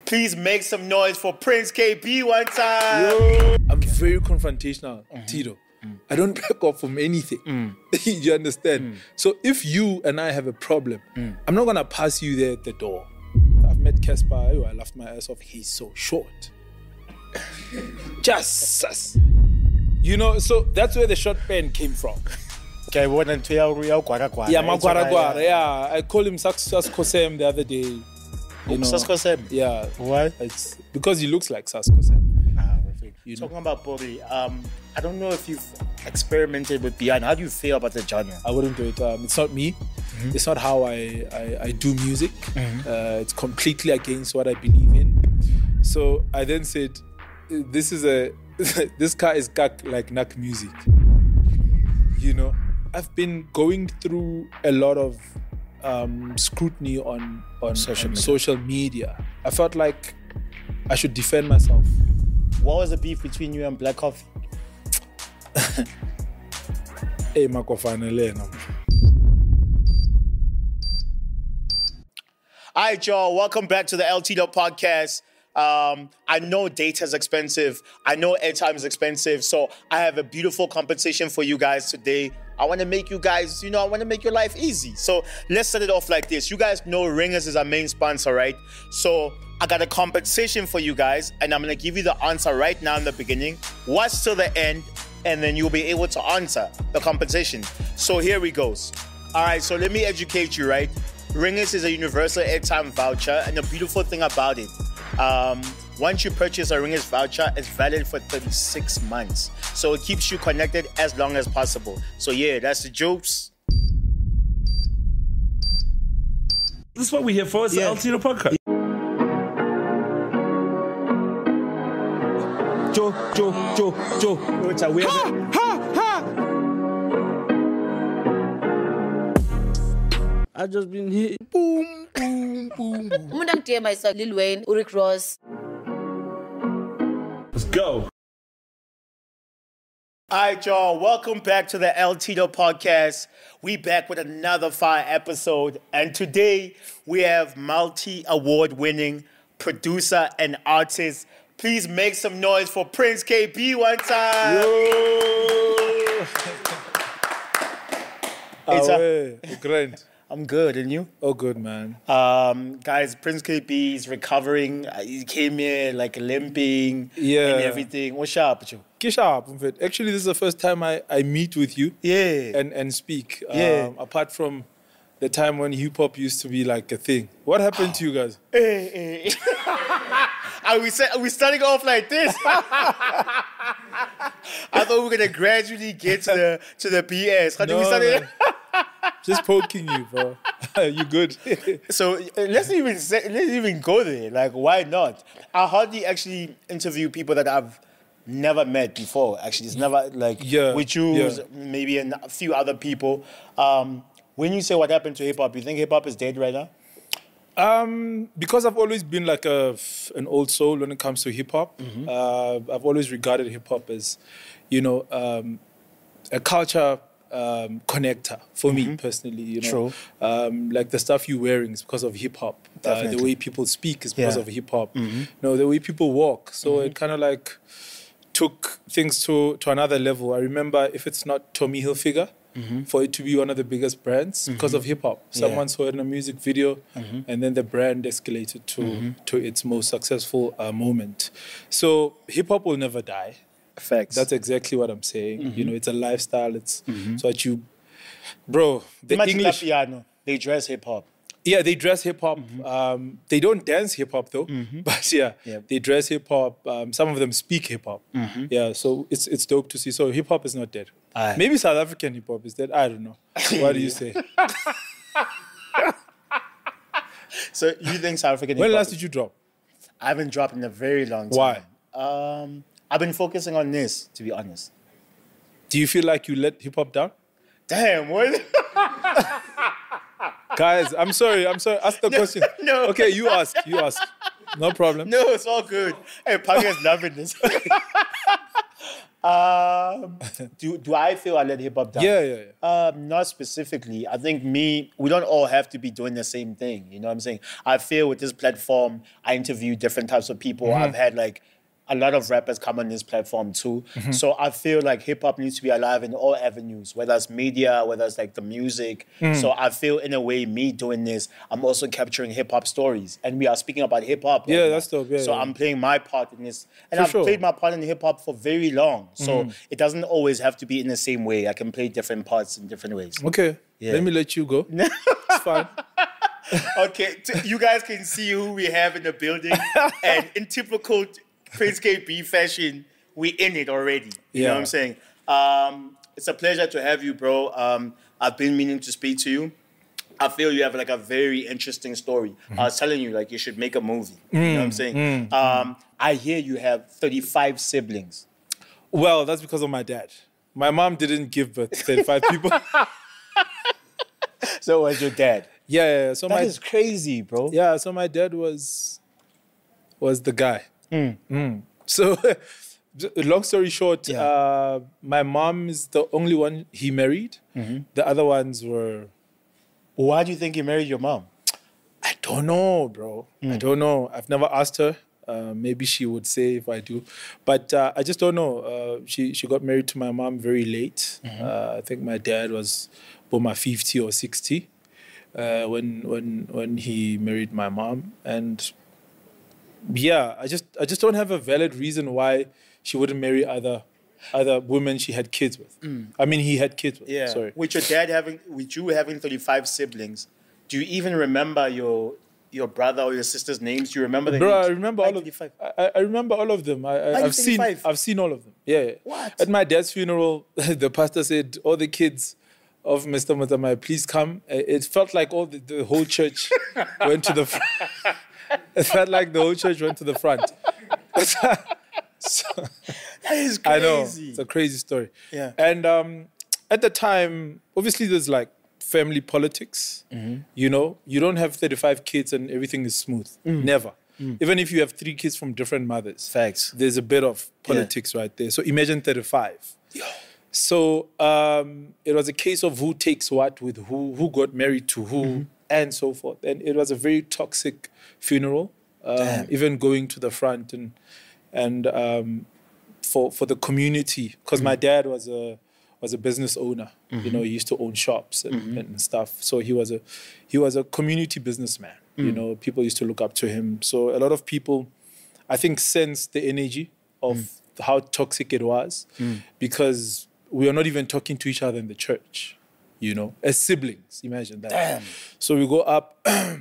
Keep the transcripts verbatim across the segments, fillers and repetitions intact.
Please make some noise for Prince K B one time. Yo. I'm very confrontational, mm-hmm. Tito. Mm. I don't back off from anything. Mm. You understand? Mm. So if you and I have a problem, mm. I'm not going to pass you there at the door. I've met Casper. I laughed my ass off. He's so short. Just, you know, so that's where the short pen came from. Okay, one and two real guara guara. Yeah, my guara guara. Yeah, I called him Sas Kosem the other day. You know, Sas Kosem? Yeah. Why? It's because he looks like Sas Kosem. Ah, you Talking know. about Bobby, um, I don't know if you've experimented with piano. How do you feel about the genre? I wouldn't do it. Um, it's not me. Mm-hmm. It's not how I, I, I do music. Mm-hmm. Uh, it's completely against what I believe in. Mm-hmm. So I then said, this is a, this car is like Nak music. You know, I've been going through a lot of um, scrutiny on, on, social, on media. social media. I felt like I should defend myself. What was the beef between you and Black Coffee? Hey, Makofane. All right, y'all. Welcome back to the L T Dot podcast. Um, I know data is expensive. I know airtime is expensive. So I have a beautiful competition for you guys today. I want to make you guys, you know, I want to make your life easy. So let's set it off like this. You guys know Ringers is our main sponsor, right? So I got a competition for you guys, and I'm going to give you the answer right now in the beginning. Watch till the end, and then you'll be able to answer the competition. So here we go. All right, so let me educate you, right? Ringers is a universal airtime voucher, and the beautiful thing about it, um, once you purchase a Ringers voucher, it's valid for thirty-six months. So it keeps you connected as long as possible. So yeah, that's the jokes. This is what we're here for. It's yeah. the L T Dot podcast. Joe, Joe, Joe, Joe. It's a weird. Ha, ha, ha. I just been hit. Boom, boom, boom, boom. I'm going to myself, Lil Wayne, Rick Ross. Let's go. All right, y'all. Welcome back to the L T Dot podcast. We back with another fire episode. And today we have multi-award winning producer and artist. Please make some noise for Prince K B one time. Yo. It's a- Grand. I'm good, and you? Oh, good, man. Um, guys, Prince K B is recovering. He came here like limping yeah. and everything. What's up with you? Actually, this is the first time I, I meet with you yeah. and, and speak. Yeah. Um, apart from the time when hip-hop used to be like a thing. What happened to you guys? Hey, hey. Are we, are we starting off like this? I thought we were going to gradually get to the to the B S. How do no, we start it? Just poking you, bro. You good? So let's even say, let's even go there. Like, why not? I hardly actually interview people that I've never met before. Actually, it's never like yeah, with you, yeah. maybe and a few other people. Um, when you say what happened to hip hop, you think hip hop is dead right now? Um, because I've always been like a an old soul when it comes to hip hop. Mm-hmm. Uh, I've always regarded hip hop as, you know, um, a culture. Um, connector for mm-hmm. me personally, you know, True. Um, like the stuff you're wearing is because of hip hop. Uh, the way people speak is because yeah. of hip hop. Mm-hmm. No, the way people walk. So mm-hmm. it kind of like took things to to another level. I remember if it's not Tommy Hilfiger, mm-hmm. for it to be one of the biggest brands mm-hmm. because of hip hop. Someone yeah. saw it in a music video, mm-hmm. and then the brand escalated to mm-hmm. to its most successful uh, moment. So hip hop will never die. Facts. That's exactly what I'm saying. Mm-hmm. You know, it's a lifestyle. It's mm-hmm. so that you, bro. The Imagine English piano. They dress hip hop. Yeah, they dress hip hop. Mm-hmm. Um, they don't dance hip hop though, mm-hmm. but yeah, yeah, they dress hip hop. Um, some of them speak hip hop. Mm-hmm. Yeah, so it's it's dope to see. So hip hop is not dead. Aye. Maybe South African hip hop is dead. I don't know. What do you say? So you think South African hip hop? When last did you drop? I haven't dropped in a very long time. Why? Um. I've been focusing on this, to be honest. Do you feel like you let hip-hop down? Damn, what? Guys, I'm sorry, I'm sorry. Ask the no, question. No. Okay, you ask, you ask. No problem. No, it's all good. Hey, Panga is loving this. Um, do do I feel I let hip hop down? Yeah, yeah, yeah. Um, not specifically. I think me, we don't all have to be doing the same thing. You know what I'm saying? I feel with this platform, I interview different types of people. Mm-hmm. I've had like a lot of rappers come on this platform too. Mm-hmm. So I feel like hip hop needs to be alive in all avenues, whether it's media, whether it's like the music. Mm. So I feel in a way, me doing this, I'm also capturing hip hop stories. And we are speaking about hip hop. Yeah, right that's now. dope. Yeah, so yeah. I'm playing my part in this. And For I've sure. played my part in hip hop for very long. So it doesn't always have to be in the same way. I can play different parts in different ways. Okay, Yeah. let me let you go. It's fine. Okay, t- you guys can see who we have in the building. And in typical Prince K B fashion, we in it already. You Yeah. know what I'm saying? Um, it's a pleasure to have you, bro. Um, I've been meaning to speak to you. I feel you have like a very interesting story. Mm-hmm. I was telling you, like, you should make a movie. You Mm, know what I'm saying? Um, I hear you have thirty-five siblings. Well, that's because of my dad. My mom didn't give birth to thirty-five people. So was your dad. Yeah, yeah, yeah. So That my is crazy, bro. yeah, so my dad was was the guy. Mm. Mm. So, long story short, Yeah. uh, my mom is the only one he married. Mm-hmm. The other ones were, Why do you think you married your mom? I don't know, bro. Mm. I don't know. I've never asked her. Uh, maybe she would say if I do, but uh, I just don't know. Uh, she she got married to my mom very late. Mm-hmm. Uh, I think my dad was about my fifty or sixty uh, when when when he married my mom, and yeah, I just I just don't have a valid reason why she wouldn't marry other other women she had kids with. I mean, he had kids with. Mm. Yeah. Sorry. With your dad having, with you having thirty-five siblings, do you even remember your your brother or your sister's names? Do you remember the Bro, names? I remember all of thirty-five. I, I remember all of them. I, I, I've seen thirty-five? I've seen all of them. Yeah. yeah. What? At my dad's funeral, the pastor said, "All the kids of Mister Matamai, please come." It felt like all the, the whole church went to the front. It felt like the whole church went to the front. So, That is I know crazy. it's a crazy story. Yeah. And um, at the time, obviously, there's like family politics. Mm-hmm. You know, you don't have thirty-five kids and everything is smooth. Mm. Never. Even if you have three kids from different mothers, Facts. there's a bit of politics right there. So imagine thirty-five. So um, it was a case of who takes what with who, who got married to who, Mm-hmm. and so forth. And it was a very toxic funeral. Um, Damn. even going to the front and and um, for for the community, because my dad was a was a business owner. You know, he used to own shops and, and stuff. So he was a he was a community businessman. You know, people used to look up to him. So a lot of people, I think, sensed the energy of how toxic it was, because we are not even talking to each other in the church. You know, as siblings, imagine that. Damn. So we go up.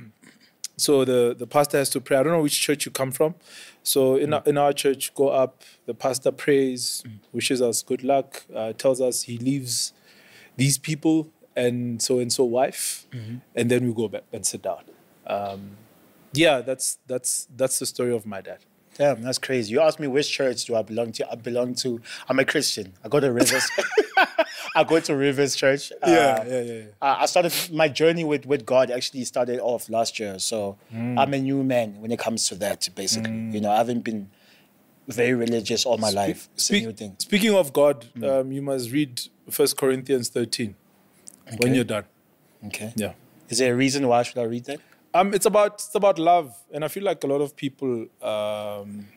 So the, the pastor has to pray. I don't know which church you come from. So in, our, in our church, go up, the pastor prays, wishes us good luck, uh, tells us he leaves these people and so-and-so wife, and then we go back and sit down. Um, yeah, that's that's that's the story of my dad. Damn, that's crazy. You asked me which church do I belong to. I belong to, I'm a Christian. I go to Rivers. I go to Rivers Church. Uh, yeah, yeah, yeah. I I started, my journey with, with God actually started off last year. So I'm a new man when it comes to that, basically. You know, I haven't been very religious all my life. It's a Speak- new thing. Speaking of God, um, you must read First Corinthians thirteen when Okay. you're done. Okay. Yeah. Is there a reason why should I read that? Um, it's about it's about love, and I feel like a lot of people um,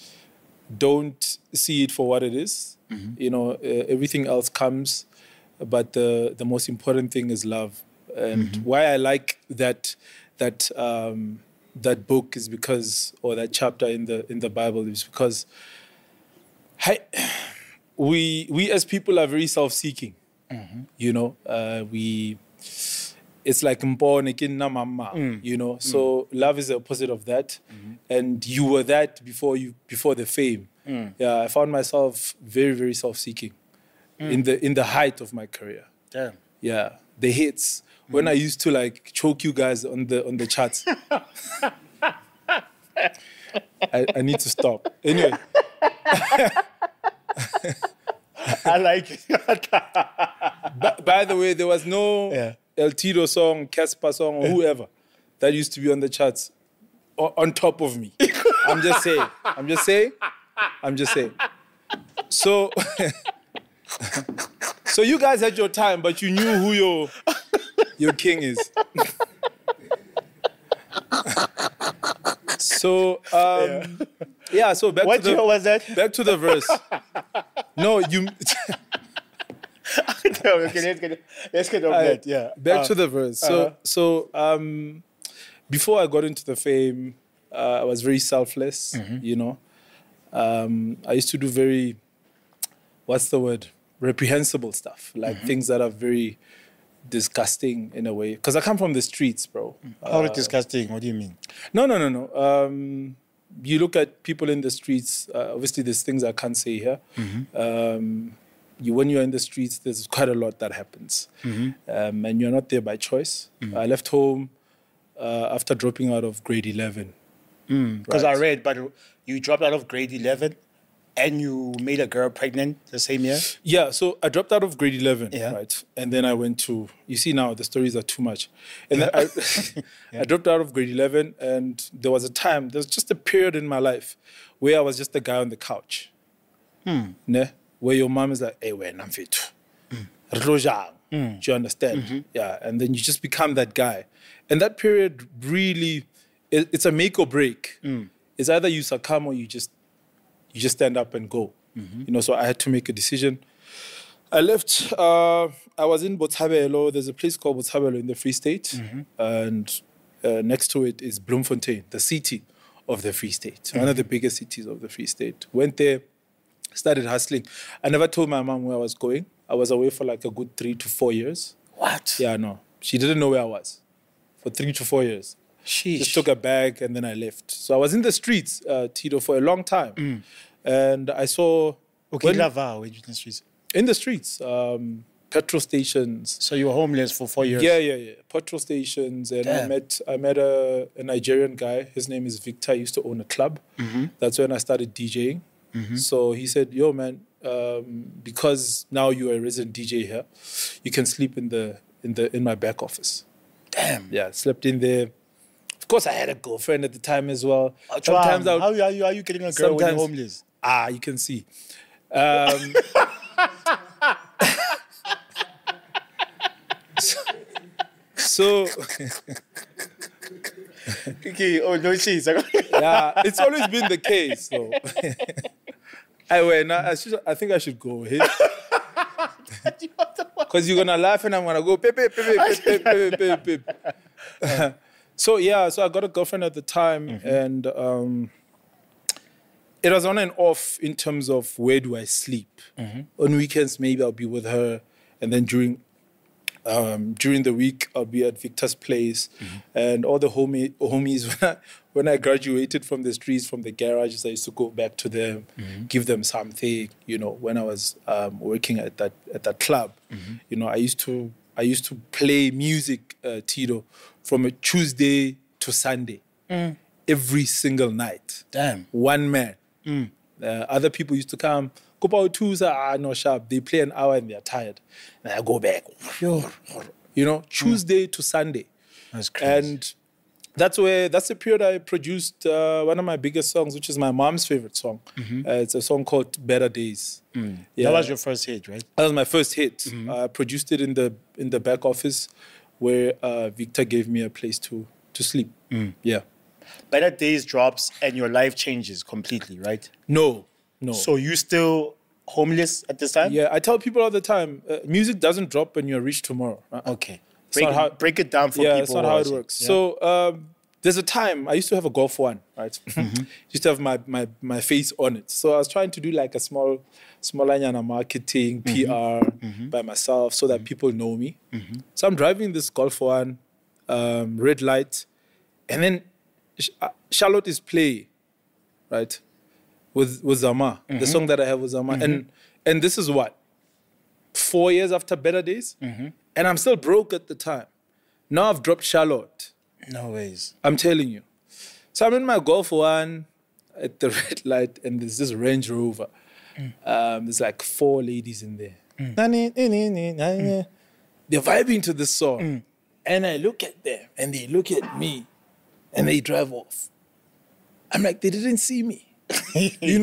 don't see it for what it is. You know, uh, everything else comes, but the the most important thing is love. And why I like that that um, that book is because, or that chapter in the in the Bible is because, hi, we we as people are very self-seeking. You know, uh, we. It's like mpone ke nna mama, you know. So love is the opposite of that, and you were that before you before the fame. Yeah, I found myself very very self-seeking in the in the height of my career. Damn. Yeah, the hits when I used to like choke you guys on the on the charts. I, I need to stop. Anyway, I like it. by, by the way, there was no Yeah. El Tito song, Casper song, or whoever that used to be on the charts o- on top of me. I'm just saying. I'm just saying. I'm just saying. So, so you guys had your time, but you knew who your your king is. So, um, yeah. So back What to the year was that? back to the verse. No, you. okay, okay, let's get let's get off I- that. Yeah. Back Uh, to the verse. So, uh-huh. so um, before I got into the fame, uh, I was very selfless. Mm-hmm. You know, um, I used to do very, what's the word, reprehensible stuff, like Mm-hmm. things that are very disgusting in a way. Because I come from the streets, bro. How is disgusting? What do you mean? No, no, no, no. Um, you look at people in the streets. Uh, obviously, there's things I can't say here. Um, you, when you're in the streets, there's quite a lot that happens, um, and you're not there by choice. I left home uh, after dropping out of grade eleven. Because Right. I read, but you dropped out of grade eleven, and you made a girl pregnant the same year. Yeah, so I dropped out of grade eleven, Yeah. right? And then I went to, you see now, the stories are too much. And then I, I dropped out of grade eleven, and there was a time, there was just a period in my life where I was just a guy on the couch. Ne? Where your mom is like, hey, wait, I'm fit. Do you understand? Yeah, and then you just become that guy. And that period really, it, it's a make or break. It's either you succumb or you just you just stand up and go. You know, so I had to make a decision. I left, uh, I was in Botshabelo. There's a place called Botshabelo in the Free State. And uh, next to it is Bloemfontein, the city of the Free State, one of the biggest cities of the Free State. Went there, started hustling. I never told my mom where I was going. I was away for like a good three to four years. What? Yeah, no. She didn't know where I was for three to four years. Sheesh. Just took a bag and then I left. So I was in the streets, uh, Tito, for a long time. And I saw Okay, when- Lava, where you in the streets. in the streets, um, petrol stations. So you were homeless for four years. Yeah, yeah, yeah. Petrol stations. And I Damn. met I met a, a Nigerian guy. His name is Victor. He used to own a club. That's when I started DJing. So he said, yo, man, um, because now you're a resident D J here, you can sleep in the in the in my back office. Damn. Yeah, slept in there. Of course, I had a girlfriend at the time as well. Sometimes Sometimes I how would, are you, are you getting a girl when you're sometimes- homeless? ah, you can see. Um, so, Okay, oh no, she's yeah, it's always been the case. So, I went. I, should, I think I should go ahead because you're gonna laugh and I'm gonna go. Pip, pip, pip, pip, pip, pip, pip, pip. So yeah, so I got a girlfriend at the time, and um, it was on and off in terms of where do I sleep. On weekends, maybe I'll be with her, and then during um, during the week, I'll be at Victor's place, and all the homie, homies. When I, when I graduated from the streets, from the garages, I used to go back to them, give them something. You know, when I was um, working at that at that club, you know, I used to I used to play music, uh, Tito, from a Tuesday to Sunday, every single night. Damn. One man. Uh, other people used to come. Go about two, say, ah, no sharp. They play an hour and they're tired. And I go back. You know, Tuesday to Sunday. That's crazy. And that's where, that's the period I produced uh, one of my biggest songs, which is my mom's favorite song. Uh, it's a song called Better Days. Yeah. That was your first hit, right? That was my first hit. I produced it in the in the back office where uh, Victor gave me a place to to sleep. Yeah. Better Days drops and your life changes completely, right? No, no. So you still homeless at this time? Yeah, I tell people all the time, uh, music doesn't drop when you're rich tomorrow. Uh, Okay. It's Break, not how- break it down for yeah, people. it's not who how are it watching. works. Yeah? So um, there's a time I used to have a Golf One, right? Used to have my, my my face on it. So I was trying to do like a small, small anyana marketing, P R by myself so that people know me. So I'm driving this Golf One, um, red light, and then Sh- uh, Charlotte is playing, right? With with Zama, the song that I have with Zama, and and this is what four years after Better Days, and I'm still broke at the time. Now I've dropped Charlotte. No ways. I'm telling you. So I'm in my Golf One at the red light, and there's this Range Rover. Um, there's like four ladies in there. Nani, nini, nini, nani. They're vibing to this song, and I look at them, and they look at me, and they drive off. I'm like, they didn't see me, you know.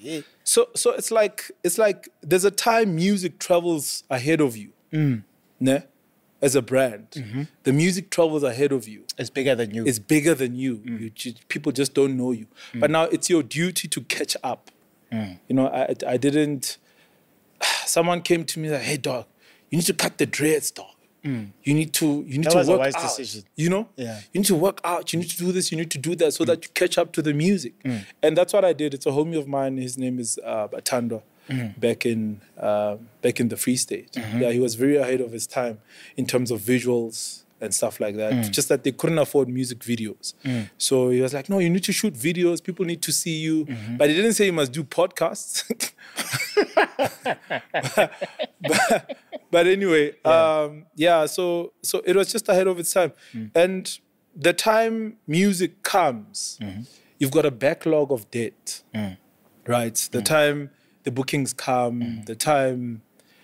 Yeah. So so it's like it's like there's a time music travels ahead of you. Mm. Ne? As a brand. Mm-hmm. The music travels ahead of you. It's bigger than you. It's bigger than you. Mm. you ju- people just don't know you. Mm. But now it's your duty to catch up. Mm. You know, I I didn't someone came to me like, hey dog, you need to cut the dreads, dog. Mm. You need to you need that to was work a wise out. decision. You know? Yeah. You need to work out. You need to do this, you need to do that so mm. that you catch up to the music. Mm. And that's what I did. It's a homie of mine, his name is uh Batando. Mm. Back in uh, back in the Free State. Mm-hmm. Yeah, he was very ahead of his time in terms of visuals and stuff like that. Mm. Just that they couldn't afford music videos. Mm. So he was like, no, you need to shoot videos. People need to see you. Mm-hmm. But he didn't say you must do podcasts. but, but, but anyway, yeah. Um, yeah, so so it was just ahead of its time. Mm. And the time music comes, mm-hmm. you've got a backlog of debt, mm. right? The mm. time the bookings come, mm. the time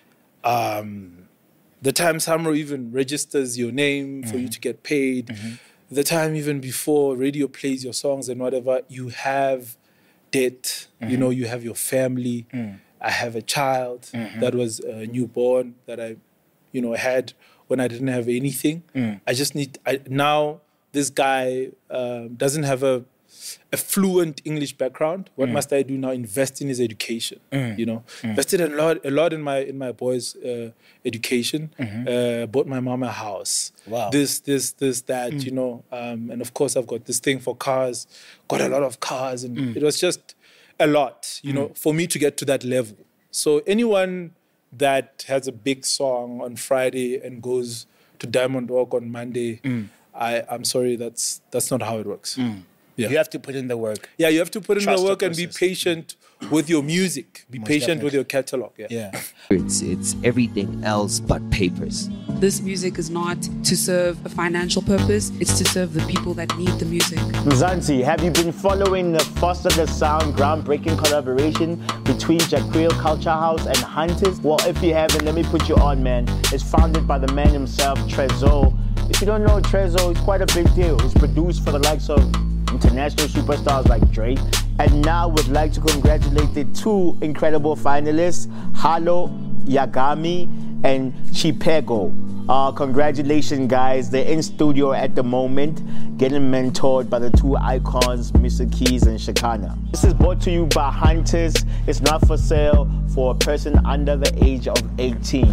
um, the time Samro even registers your name mm. for you to get paid, mm-hmm. the time even before radio plays your songs and whatever, you have debt, mm-hmm. you know, you have your family. Mm. I have a child mm-hmm. that was a newborn that I, you know, had when I didn't have anything. Mm. I just need, I, now this guy um, doesn't have a, a fluent English background. What mm. must I do now? Invest in his education. Mm. You know, mm. invested a lot, a lot in my in my boys' uh, education. Mm-hmm. Uh, bought my mom a house. Wow. This, this, this, that. Mm. You know, um, and of course I've got this thing for cars. Got a lot of cars, and mm. it was just a lot. You mm. know, for me to get to that level. So anyone that has a big song on Friday and goes to Diamond Walk on Monday, mm. I, I'm sorry, that's that's not how it works. Mm. Yeah. You have to put in the work. Yeah, you have to put in Trust the work the and be patient with your music. Be Most patient definitely. with your catalog. Yeah. Yeah. It's, it's everything else but papers. This music is not to serve a financial purpose. It's to serve the people that need the music. Mzansi, have you been following the Foster the Sound groundbreaking collaboration between Jaquil Culture House and Hunters? Well, if you haven't, let me put you on, man. It's founded by the man himself, Trezor. If you don't know Trezor, it's quite a big deal. It's produced for the likes of international superstars like Drake. And now would like to congratulate the two incredible finalists, Halo Yagami and Chipego. Uh, congratulations, guys. They're in studio at the moment, getting mentored by the two icons, Mister Keys and Shakana. This is brought to you by Hunters. It's not for sale for a person under the age of eighteen.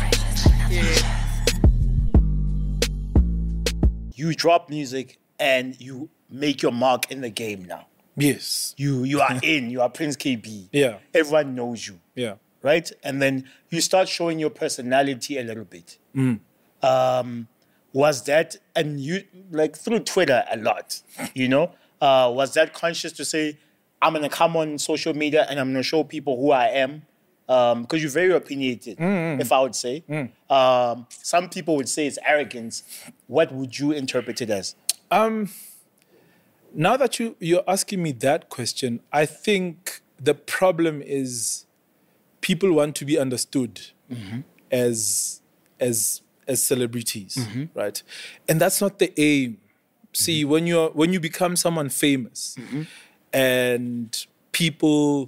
You drop music and you make your mark in the game now. Yes. You you are in. You are Prince K B. Yeah. Everyone knows you. Yeah. Right? And then you start showing your personality a little bit. Mm. Um, was that, and you, like through Twitter a lot, you know, uh, was that conscious to say, I'm going to come on social media and I'm going to show people who I am? Because um, you're very opinionated, mm-hmm. if I would say. Mm. Um, some people would say it's arrogance. What would you interpret it as? Um, now that you, you're asking me that question, I think the problem is people want to be understood mm-hmm. as as as celebrities, mm-hmm. right? And that's not the aim. See, mm-hmm. when you're when you become someone famous mm-hmm. and people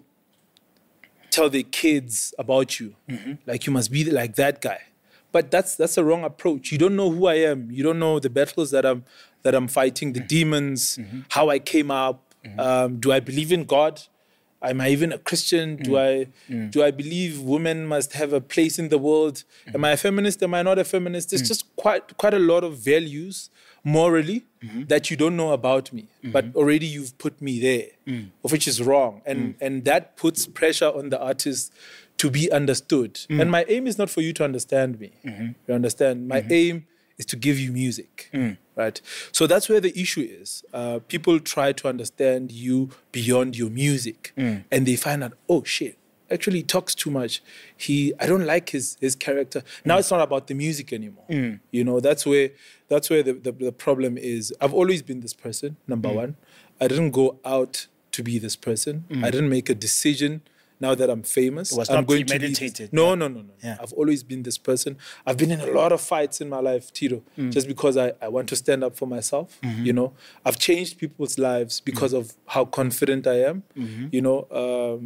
tell their kids about you, mm-hmm. like you must be like that guy. But that's that's a wrong approach. You don't know who I am. You don't know the battles that I'm that I'm fighting, the demons, mm-hmm. how I came up. Mm-hmm. Um, do I believe in God? Am I even a Christian? Do mm. I mm. do I believe women must have a place in the world? Mm. Am I a feminist? Am I not a feminist? There's mm. just quite quite a lot of values morally mm-hmm. that you don't know about me, mm-hmm. but already you've put me there, mm. which is wrong, and mm. and that puts pressure on the artist to be understood. Mm. And my aim is not for you to understand me. Mm-hmm. You understand? My mm-hmm. aim is to give you music. Mm. Right? So that's where the issue is. Uh, people try to understand you beyond your music. Mm. And they find out, oh shit, actually he talks too much. He, I don't like his his character. Now mm. it's not about the music anymore. Mm. You know, that's where that's where the, the, the problem is. I've always been this person, number mm. one. I didn't go out to be this person. Mm. I didn't make a decision. Now that I'm famous, it was I'm not going premeditated. to be, no, no, no, no. Yeah. I've always been this person. I've been in a lot of fights in my life, Tito, mm. just because I, I want to stand up for myself. Mm-hmm. You know, I've changed people's lives because mm. of how confident I am. Mm-hmm. You know, um,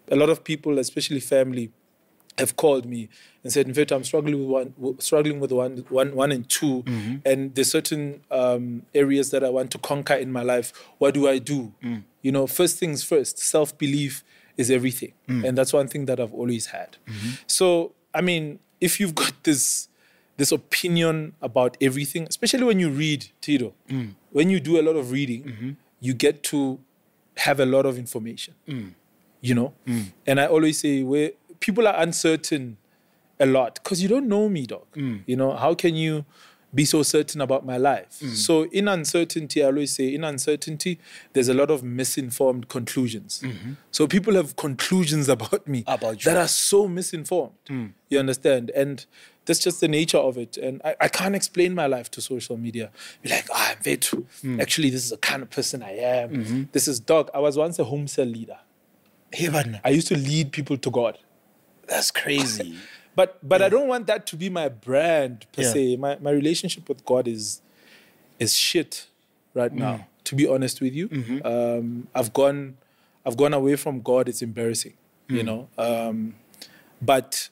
a lot of people, especially family, have called me and said, in fact, I'm struggling with one, struggling with one, one, one and two, mm-hmm. and there's certain um, areas that I want to conquer in my life. What do I do? Mm. You know, first things first, self-belief is everything. Mm. And that's one thing that I've always had. Mm-hmm. So, I mean, if you've got this this opinion about everything, especially when you read, Tito, mm. when you do a lot of reading, mm-hmm. you get to have a lot of information, mm. you know? Mm. And I always say, where people are uncertain a lot because you don't know me, dog. Mm. You know, how can you be so certain about my life? Mm. So in uncertainty, I always say, in uncertainty, there's a lot of misinformed conclusions. Mm-hmm. So people have conclusions about me about you. that are so misinformed. Mm. You understand? And that's just the nature of it. And I, I can't explain my life to social media. Be like, ah, I'm Vethu. Mm. Actually, this is the kind of person I am. Mm-hmm. This is dog. I was once a home cell leader. I used to lead people to God. That's crazy. But but yeah. I don't want that to be my brand per yeah. se. My my relationship with God is is shit right mm. now. To be honest with you, mm-hmm. um, I've gone I've gone away from God. It's embarrassing, mm. you know. Um, but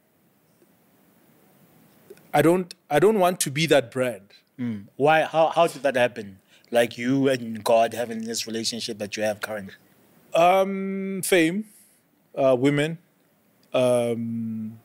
I don't I don't want to be that brand. Mm. Why? How how did that happen? Like you and God having this relationship that you have currently. Um, fame, uh, women. Um,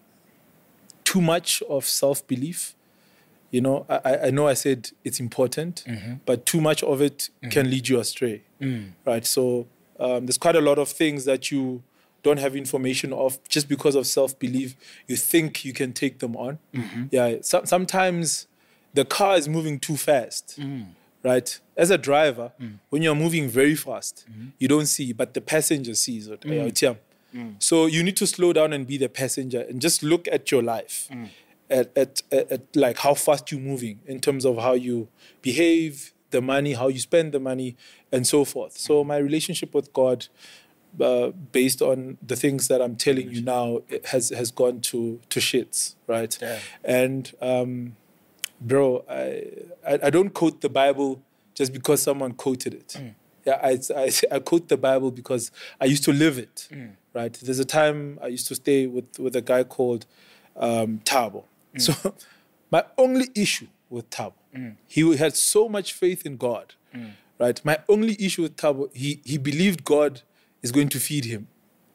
too much of self-belief. You know, I, I know I said it's important, mm-hmm. but too much of it mm-hmm. can lead you astray, mm. right? So um, there's quite a lot of things that you don't have information of just because of self-belief. You think you can take them on. Mm-hmm. Yeah, so, sometimes the car is moving too fast, mm. right? As a driver, mm. when you're moving very fast, mm-hmm. you don't see, but the passenger sees it. Mm. Mm. So you need to slow down and be the passenger and just look at your life, mm. at, at, at, at like how fast you're moving in terms of how you behave, the money, how you spend the money, and so forth. So my relationship with God, uh, based on the things that I'm telling you now, it has has gone to to shits, right? Yeah. And um, bro, I, I I don't quote the Bible just because someone quoted it. Mm. Yeah, I, I I quote the Bible because I used to live it. Mm. Right. There's a time I used to stay with, with a guy called um, Thabo. Mm. So my only issue with Thabo, mm. he had so much faith in God. Mm. Right. My only issue with Thabo, he he believed God is going to feed him.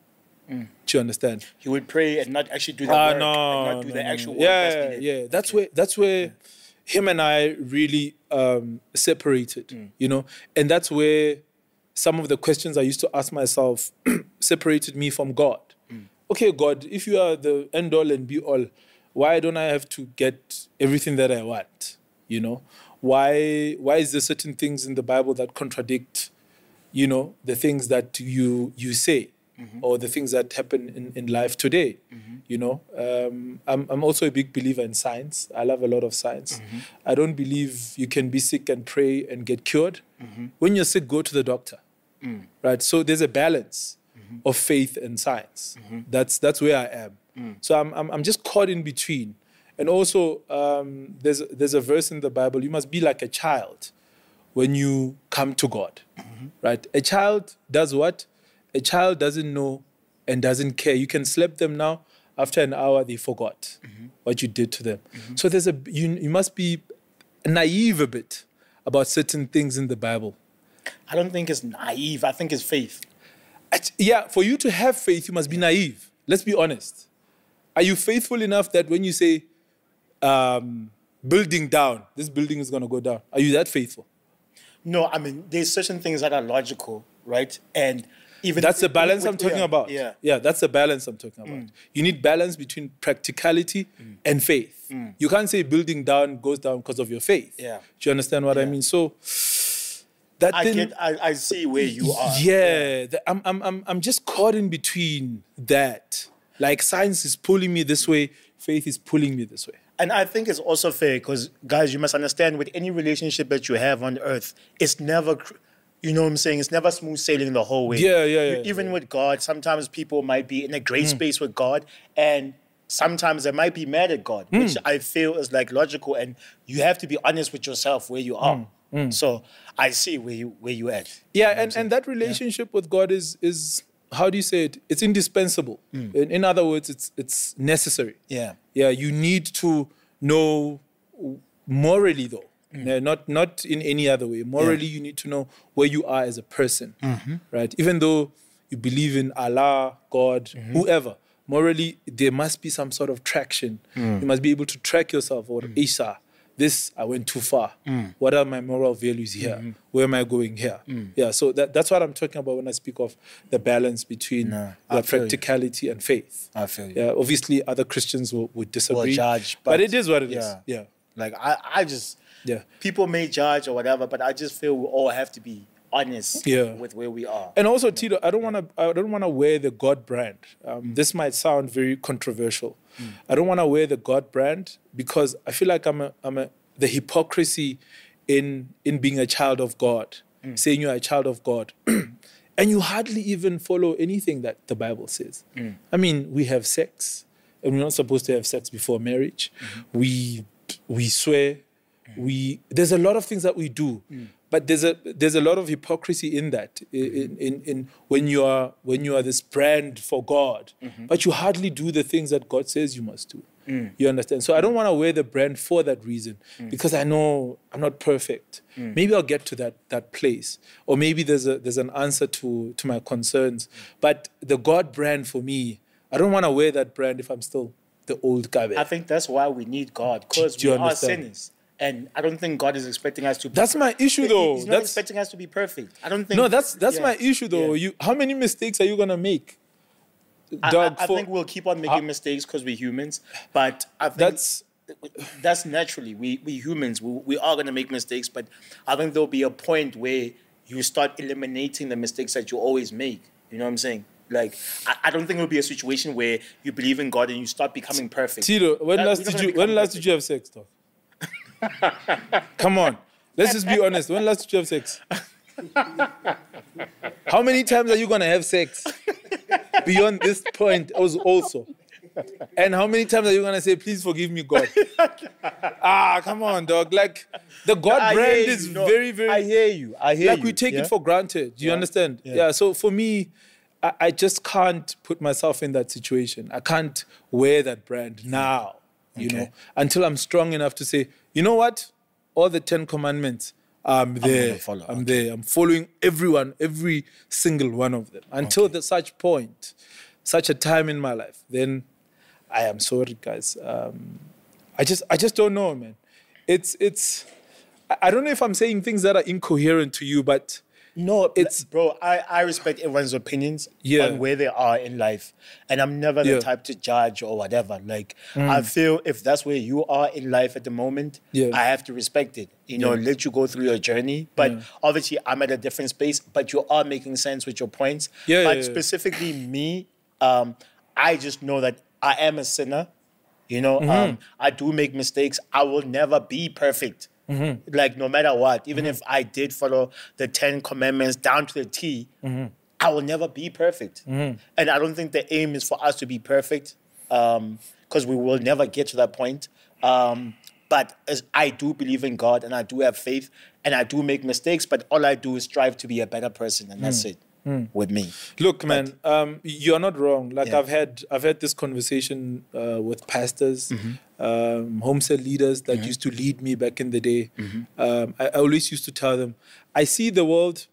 Mm. Do you understand? He would pray and not actually do the uh, work. No, and not do no, the no, actual no. work. Yeah, that's yeah. That's okay. where that's where yeah. him and I really um, separated. Mm. You know, and that's where some of the questions I used to ask myself separated me from God. Mm. Okay, God, if you are the end all and be all, why don't I have to get everything that I want? You know, why why is there certain things in the Bible that contradict, you know, the things that you you say, mm-hmm. or the things that happen in, in life today? Mm-hmm. You know, um, I'm I'm also a big believer in science. I love a lot of science. Mm-hmm. I don't believe you can be sick and pray and get cured. Mm-hmm. When you're sick, go to the doctor. Mm. Right, so there's a balance mm-hmm. of faith and science. Mm-hmm. That's that's where I am. Mm. So I'm, I'm I'm just caught in between. And also, um, there's there's a verse in the Bible. You must be like a child when you come to God. Mm-hmm. Right, a child does what? A child doesn't know and doesn't care. You can slap them now. After an hour, they forgot mm-hmm. what you did to them. Mm-hmm. So there's a you you must be naive a bit about certain things in the Bible. I don't think it's naive. I think it's faith. Yeah, for you to have faith, you must be naive. Let's be honest. Are you faithful enough that when you say, um, building down, this building is going to go down, are you that faithful? No, I mean, there's certain things that are logical, right? And even that's the balance with, I'm talking yeah, about. Yeah. yeah, that's the balance I'm talking about. Mm. You need balance between practicality mm. and faith. Mm. You can't say building down goes down because of your faith. Yeah. Do you understand what yeah. I mean? So that I thing, get, I, I see where you are. Yeah, yeah. The, I'm, I'm, I'm, I'm just caught in between that. Like science is pulling me this way, faith is pulling me this way. And I think it's also fair because, guys, you must understand with any relationship that you have on earth, it's never, you know what I'm saying? It's never smooth sailing the whole way. Yeah, yeah, yeah. You, even yeah. with God, sometimes people might be in a great mm. space with God and sometimes they might be mad at God, mm. which I feel is like logical. And you have to be honest with yourself where you are. Mm. Mm. So I see where you where you at. Yeah, you know and, and that relationship yeah. with God is is how do you say it? It's indispensable. Mm. In, in other words, it's it's necessary. Yeah. Yeah, you need to know morally though. Mm. No, not not in any other way. Morally, you need to know where you are as a person, Mm-hmm. right? Even though you believe in Allah, God, Mm-hmm. whoever, morally there must be some sort of traction. Mm. You must be able to track yourself. Or Isa, this I went too far. Mm. What are my moral values here? Mm-hmm. Where am I going here? Mm. Yeah, so that, that's what I'm talking about when I speak of the balance between No, I the feel you. practicality and faith. I feel you. Yeah, obviously other Christians will, would disagree. Will judge, but, but it is what it is. yeah. Yeah. Like I, I just Yeah. people may judge or whatever, but I just feel we all have to be honest Yeah. with where we are. And also, Tito, I don't want to. I don't want to wear the God brand. Um, this might sound very controversial. I don't want to wear the God brand because I feel like I'm a. I'm a. The hypocrisy in in being a child of God, saying you're a child of God, and you hardly even follow anything that the Bible says. I mean, we have sex, and we're not supposed to have sex before marriage. We we swear. We there's a lot of things that we do. But there's a there's a lot of hypocrisy in that, in in, in when you are when you are this brand for God, but you hardly do the things that God says you must do. You understand? So I don't want to wear the brand for that reason, because I know I'm not perfect. Maybe I'll get to that that place, or maybe there's a there's an answer to to my concerns. But the God brand for me, I don't want to wear that brand if I'm still the old guy. I think that's why we need God, because Do we you are understand? sinners. And I don't think God is expecting us to be That's my issue, though. He's not That's expecting us to be perfect. I don't think no, that's that's yeah. my issue, though. Yeah. You, how many mistakes are you gonna make? I, Dog, I, I for- think we'll keep on making How- mistakes because we're humans, but I think That's that's naturally we we humans we, we are going to make mistakes, but I think there'll be a point where you start eliminating the mistakes that you always make. You know what I'm saying? Like I, I don't think it'll be a situation where you believe in God and you start becoming perfect. Tito. When That- last we're not did gonna you when become last perfect. did you have sex, dog? Come on, let's just be honest. When last did you have sex? How many times are you gonna have sex beyond this point? as- Also, and how many times are you gonna say, "Please forgive me, God"? Ah, come on, dog. Like the God I brand hear is you. No, very, very. I hear you. I hear like you. we take yeah? it for granted. Do you understand? Yeah. Yeah. So for me, I, I just can't put myself in that situation. I can't wear that brand now, you Okay. know, until I'm strong enough to say, you know what? All the Ten Commandments, I'm there. gonna follow, I'm okay. there. I'm following everyone, every single one of them. Until the such point, such a time in my life, then I am sorry, guys. Um, I just, I just don't know, man. It's, it's. I- I don't know if I'm saying things that are incoherent to you, but No, It's- it's bro. I, I respect everyone's opinions Yeah. on where they are in life, and I'm never the Yeah. type to judge or whatever. Like I feel if that's where you are in life at the moment, Yeah. I have to respect it. You know, Yeah. let you go through your journey. But obviously, I'm at a different space. But you are making sense with your points. Yeah, But yeah, yeah. specifically me, um, I just know that I am a sinner. You know, Mm-hmm. um, I do make mistakes. I will never be perfect. Mm-hmm. Like no matter what, even if I did follow the Ten Commandments down to the T, Mm-hmm. I will never be perfect. And I don't think the aim is for us to be perfect, because we will never get to that point. Um, but as I do believe in God and I do have faith and I do make mistakes, but all I do is strive to be a better person, and that's it with me. Look, man, um, you're not wrong. Like Yeah. I've had, I've had this conversation uh, with pastors, Mm-hmm. um, homestead leaders that used to lead me back in the day. Mm-hmm. Um, I, I always used to tell them, I see the world.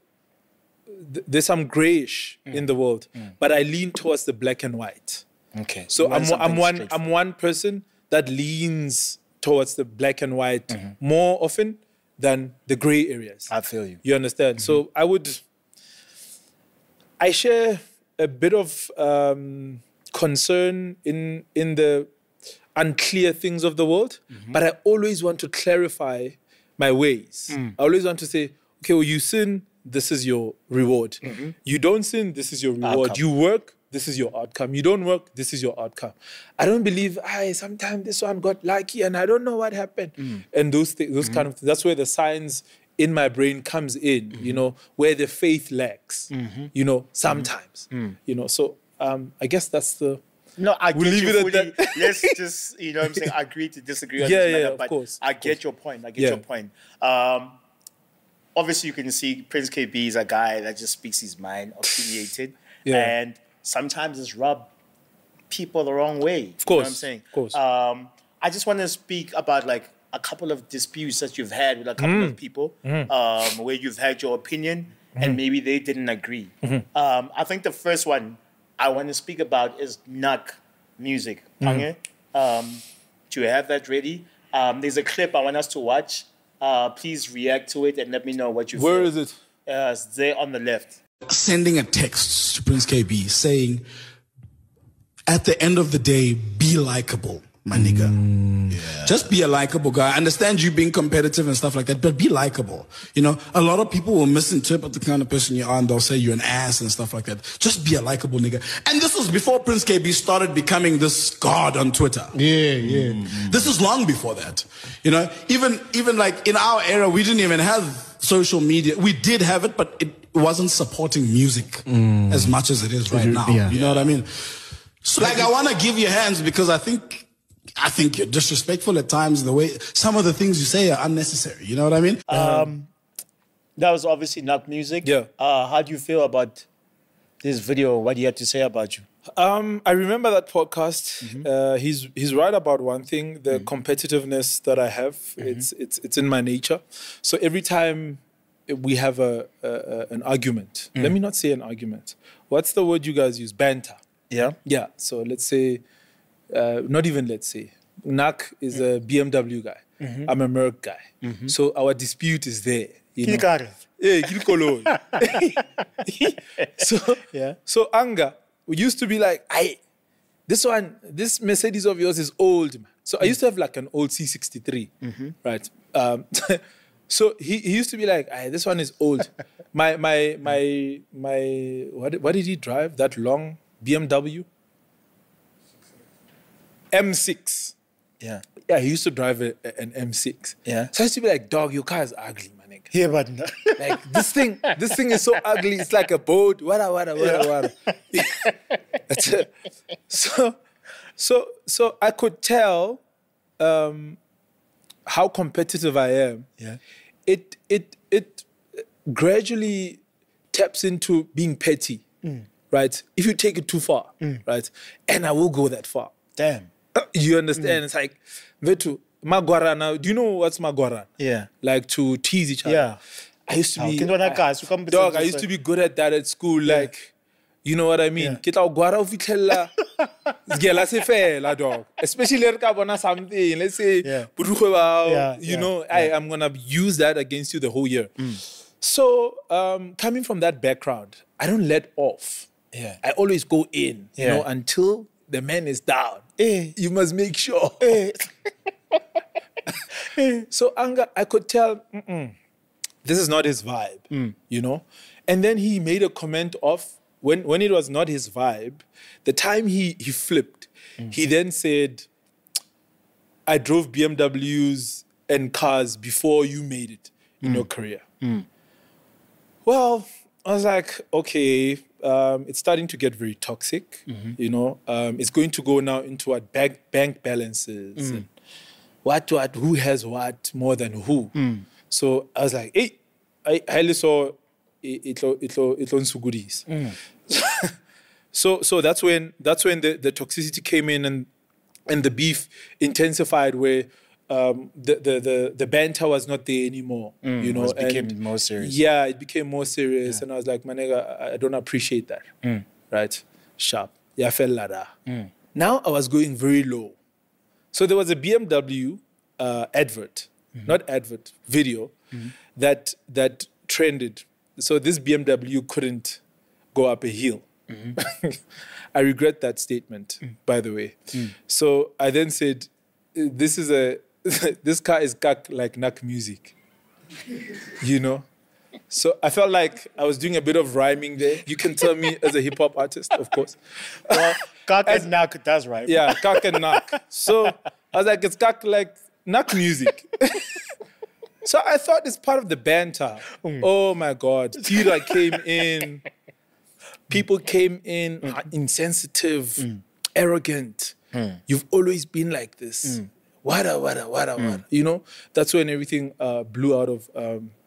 th- There's some grayish Mm. in the world, but I lean towards the black and white. Okay. So You want I'm, I'm something one, straightforward. I'm one person that leans towards the black and white Mm-hmm. more often than the gray areas. I feel you. You understand? So I would, I share a bit of um, concern in in the unclear things of the world, but I always want to clarify my ways. I always want to say, okay, well, you sin, this is your reward. You don't sin, this is your reward. Outcome. You work, this is your outcome. You don't work, this is your outcome. I don't believe, I sometimes this one got lucky and I don't know what happened. And those things, those kind of things, that's where the science in my brain comes in, you know, where the faith lacks, you know, sometimes, you know. So um, I guess that's the, No, I We'll get leave you it at fully. that. Let's just, you know what I'm saying, agree to disagree on Yeah, this yeah, matter, of but course, I of get your point. I get Yeah. your point. Um, obviously, you can see Prince K B is a guy that just speaks his mind, opinionated. Yeah. And sometimes it's rubbed people the wrong way. Of course, You know what I'm saying? of course. Um, I just want to speak about like a couple of disputes that you've had with a couple Mm. of people, Mm-hmm. um, where you've had your opinion and maybe they didn't agree. Mm-hmm. Um, I think the first one I want to speak about is Nak music. Mm-hmm. Um, do you have that ready? Um, there's a clip I want us to watch. Uh, please react to it and let me know what you Where feel. is it? Uh, it's there on the left. Sending a text to Prince K B saying, at the end of the day, be likable, my nigga. Yeah. Just be a likable guy. I understand you being competitive and stuff like that, but be likable. You know, a lot of people will misinterpret the kind of person you are and they'll say you're an ass and stuff like that. Just be a likable nigga. And this was before Prince K B started becoming this god on Twitter. Yeah, yeah. Mm-hmm. This is long before that. You know, even, even like in our era, we didn't even have social media. We did have it, but it wasn't supporting music mm. as much as it is right now. Yeah. You know what I mean? So like, I want to give you hands because I think, I think you're disrespectful at times. The way some of the things you say are unnecessary. You know what I mean? Um, that was obviously not music. Yeah. Uh, how do you feel about this video? What he had to say about you? Um, I remember that podcast. Mm-hmm. Uh, he's he's right about one thing: the mm-hmm. competitiveness that I have. Mm-hmm. It's it's it's in my nature. So every time we have a, a, a an argument, mm. let me not say an argument. What's the word you guys use? Banter. Yeah. Yeah. So let's say, uh, not even let's say, Nak is mm. a B M W guy. Mm-hmm. I'm a Merc guy. Mm-hmm. So our dispute is there. You know? Yeah, so yeah. So anger. We used to be like, I, this one, this Mercedes of yours is old, man. So mm. I used to have like an old C sixty-three, mm-hmm. right? Um, so he, he used to be like, I, this one is old. my my my my what what did he drive? That long B M W? M six. Yeah. Yeah, he used to drive a, a, an M six. Yeah. So I used to be like, dog, your car is ugly, man. Yeah, but no. Like this thing, this thing is so ugly. It's like a boat. Wada wada wada wada. That's it. So, so, so I could tell um, how competitive I am. Yeah. It it it gradually taps into being petty, mm. right? If you take it too far, mm. right? And I will go that far. Damn. You understand? Mm. It's like, Vetu, Magwarana, do you know what's Magwarana? Yeah. Like to tease each other. Yeah. I used to be, I, dog, I used to be good at that at school. Yeah. Like, you know what I mean? Kita gwara ufitela, zgela se fela, dog. Especially lerka bona something. Let's say, yeah. Yeah. you know, yeah. I am gonna use that against you the whole year. Mm. So, um, coming from that background, I don't let off. Yeah. I always go in, yeah. you know, until the man is down. Eh. You must make sure. Eh. So anger, I could tell, mm-mm, this is not his vibe, mm. you know? And then he made a comment of, when, when it was not his vibe, the time he, he flipped, mm. he then said, I drove B M Ws and cars before you made it in mm. your career. Mm. Well, I was like, okay, um, it's starting to get very toxic, mm-hmm. you know? Um, it's going to go now into what bank, bank balances, mm. and what, what, who has what more than who. Mm. So I was like, hey, I highly saw itlo itlo itlo nsugudis. Mm. So so that's when that's when the, the toxicity came in and and the beef intensified where um, the, the the the banter was not there anymore. Mm, you know, it became and more serious. Yeah, it became more serious, yeah. And I was like, my nigga, I, I don't appreciate that. Mm. Right? Sharp. Yeah, fell lada. Mm. Now I was going very low. So there was a B M W uh, advert, mm-hmm. not advert, video, mm-hmm. that that trended. So this B M W couldn't go up a hill. Mm-hmm. I regret that statement, mm. by the way. Mm. So I then said, this is a, this car is kak like Nak music, you know? So I felt like I was doing a bit of rhyming there. You can tell me as a hip hop artist, of course. Well, kak and Nak does rhyme. Yeah, kak and Nak. So I was like, it's kak like Nak music. So I thought it's part of the banter. Mm. Oh my God. Tira came in. People came in mm. uh, insensitive, mm. arrogant. Mm. You've always been like this. Mm. Wada, wada, wada, mm. wada. You know, that's when everything uh, blew out of um,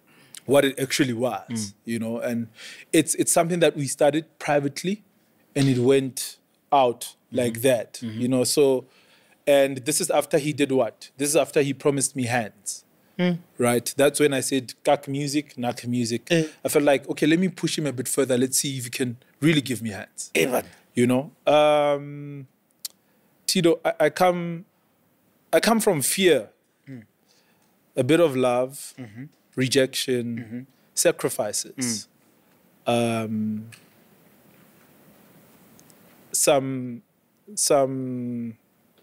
what it actually was, mm. you know. And it's it's something that we started privately, and it went out mm-hmm. like that, mm-hmm. you know. So, and this is after he did what? This is after he promised me hands, mm. right? That's when I said, "Kak music, nak music." Mm. I felt like, okay, let me push him a bit further. Let's see if he can really give me hands. Even, you know, um, Tito, I, I come, I come from fear. A bit of love, mm-hmm. rejection, mm-hmm. sacrifices, mm. um, some, some,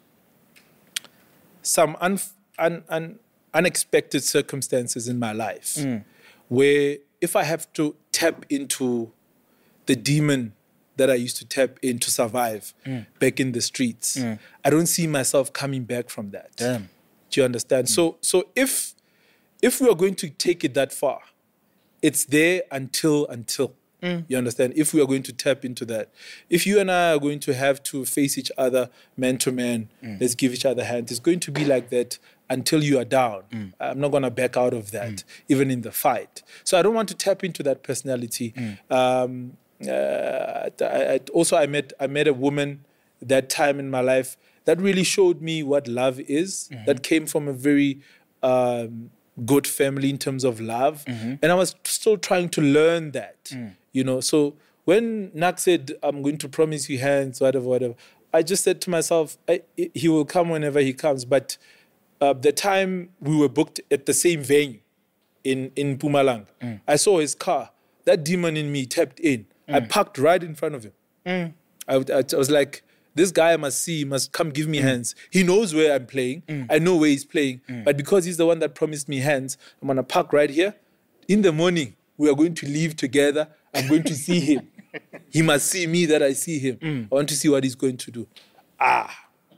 some un, un, un, unexpected circumstances in my life, mm. where if I have to tap into the demon that I used to tap in to survive mm. back in the streets, mm. I don't see myself coming back from that. Damn. Do you understand? Mm. So, so if if we are going to take it that far, it's there until until. Mm. You understand? If we are going to tap into that, if you and I are going to have to face each other man to man, mm. let's give each other hands. It's going to be like that until you are down. Mm. I'm not going to back out of that, mm. even in the fight. So I don't want to tap into that personality. Mm. Um, uh, I, I, also, I met I met a woman that time in my life that really showed me what love is, mm-hmm. that came from a very um, good family in terms of love. Mm-hmm. And I was still trying to learn that, mm. you know. So when Nak said, I'm going to promise you hands, whatever, whatever, I just said to myself, I, he will come whenever he comes. But uh, the time we were booked at the same venue in, in Mpumalanga, mm. I saw his car. That demon in me tapped in. Mm. I parked right in front of him. Mm. I, I, I was like, this guy I must see, must come give me mm. hands. He knows where I'm playing. Mm. I know where he's playing. Mm. But because he's the one that promised me hands, I'm going to park right here. In the morning, we are going to leave together. I'm going to see him. He must see me that I see him. Mm. I want to see what he's going to do. Ah.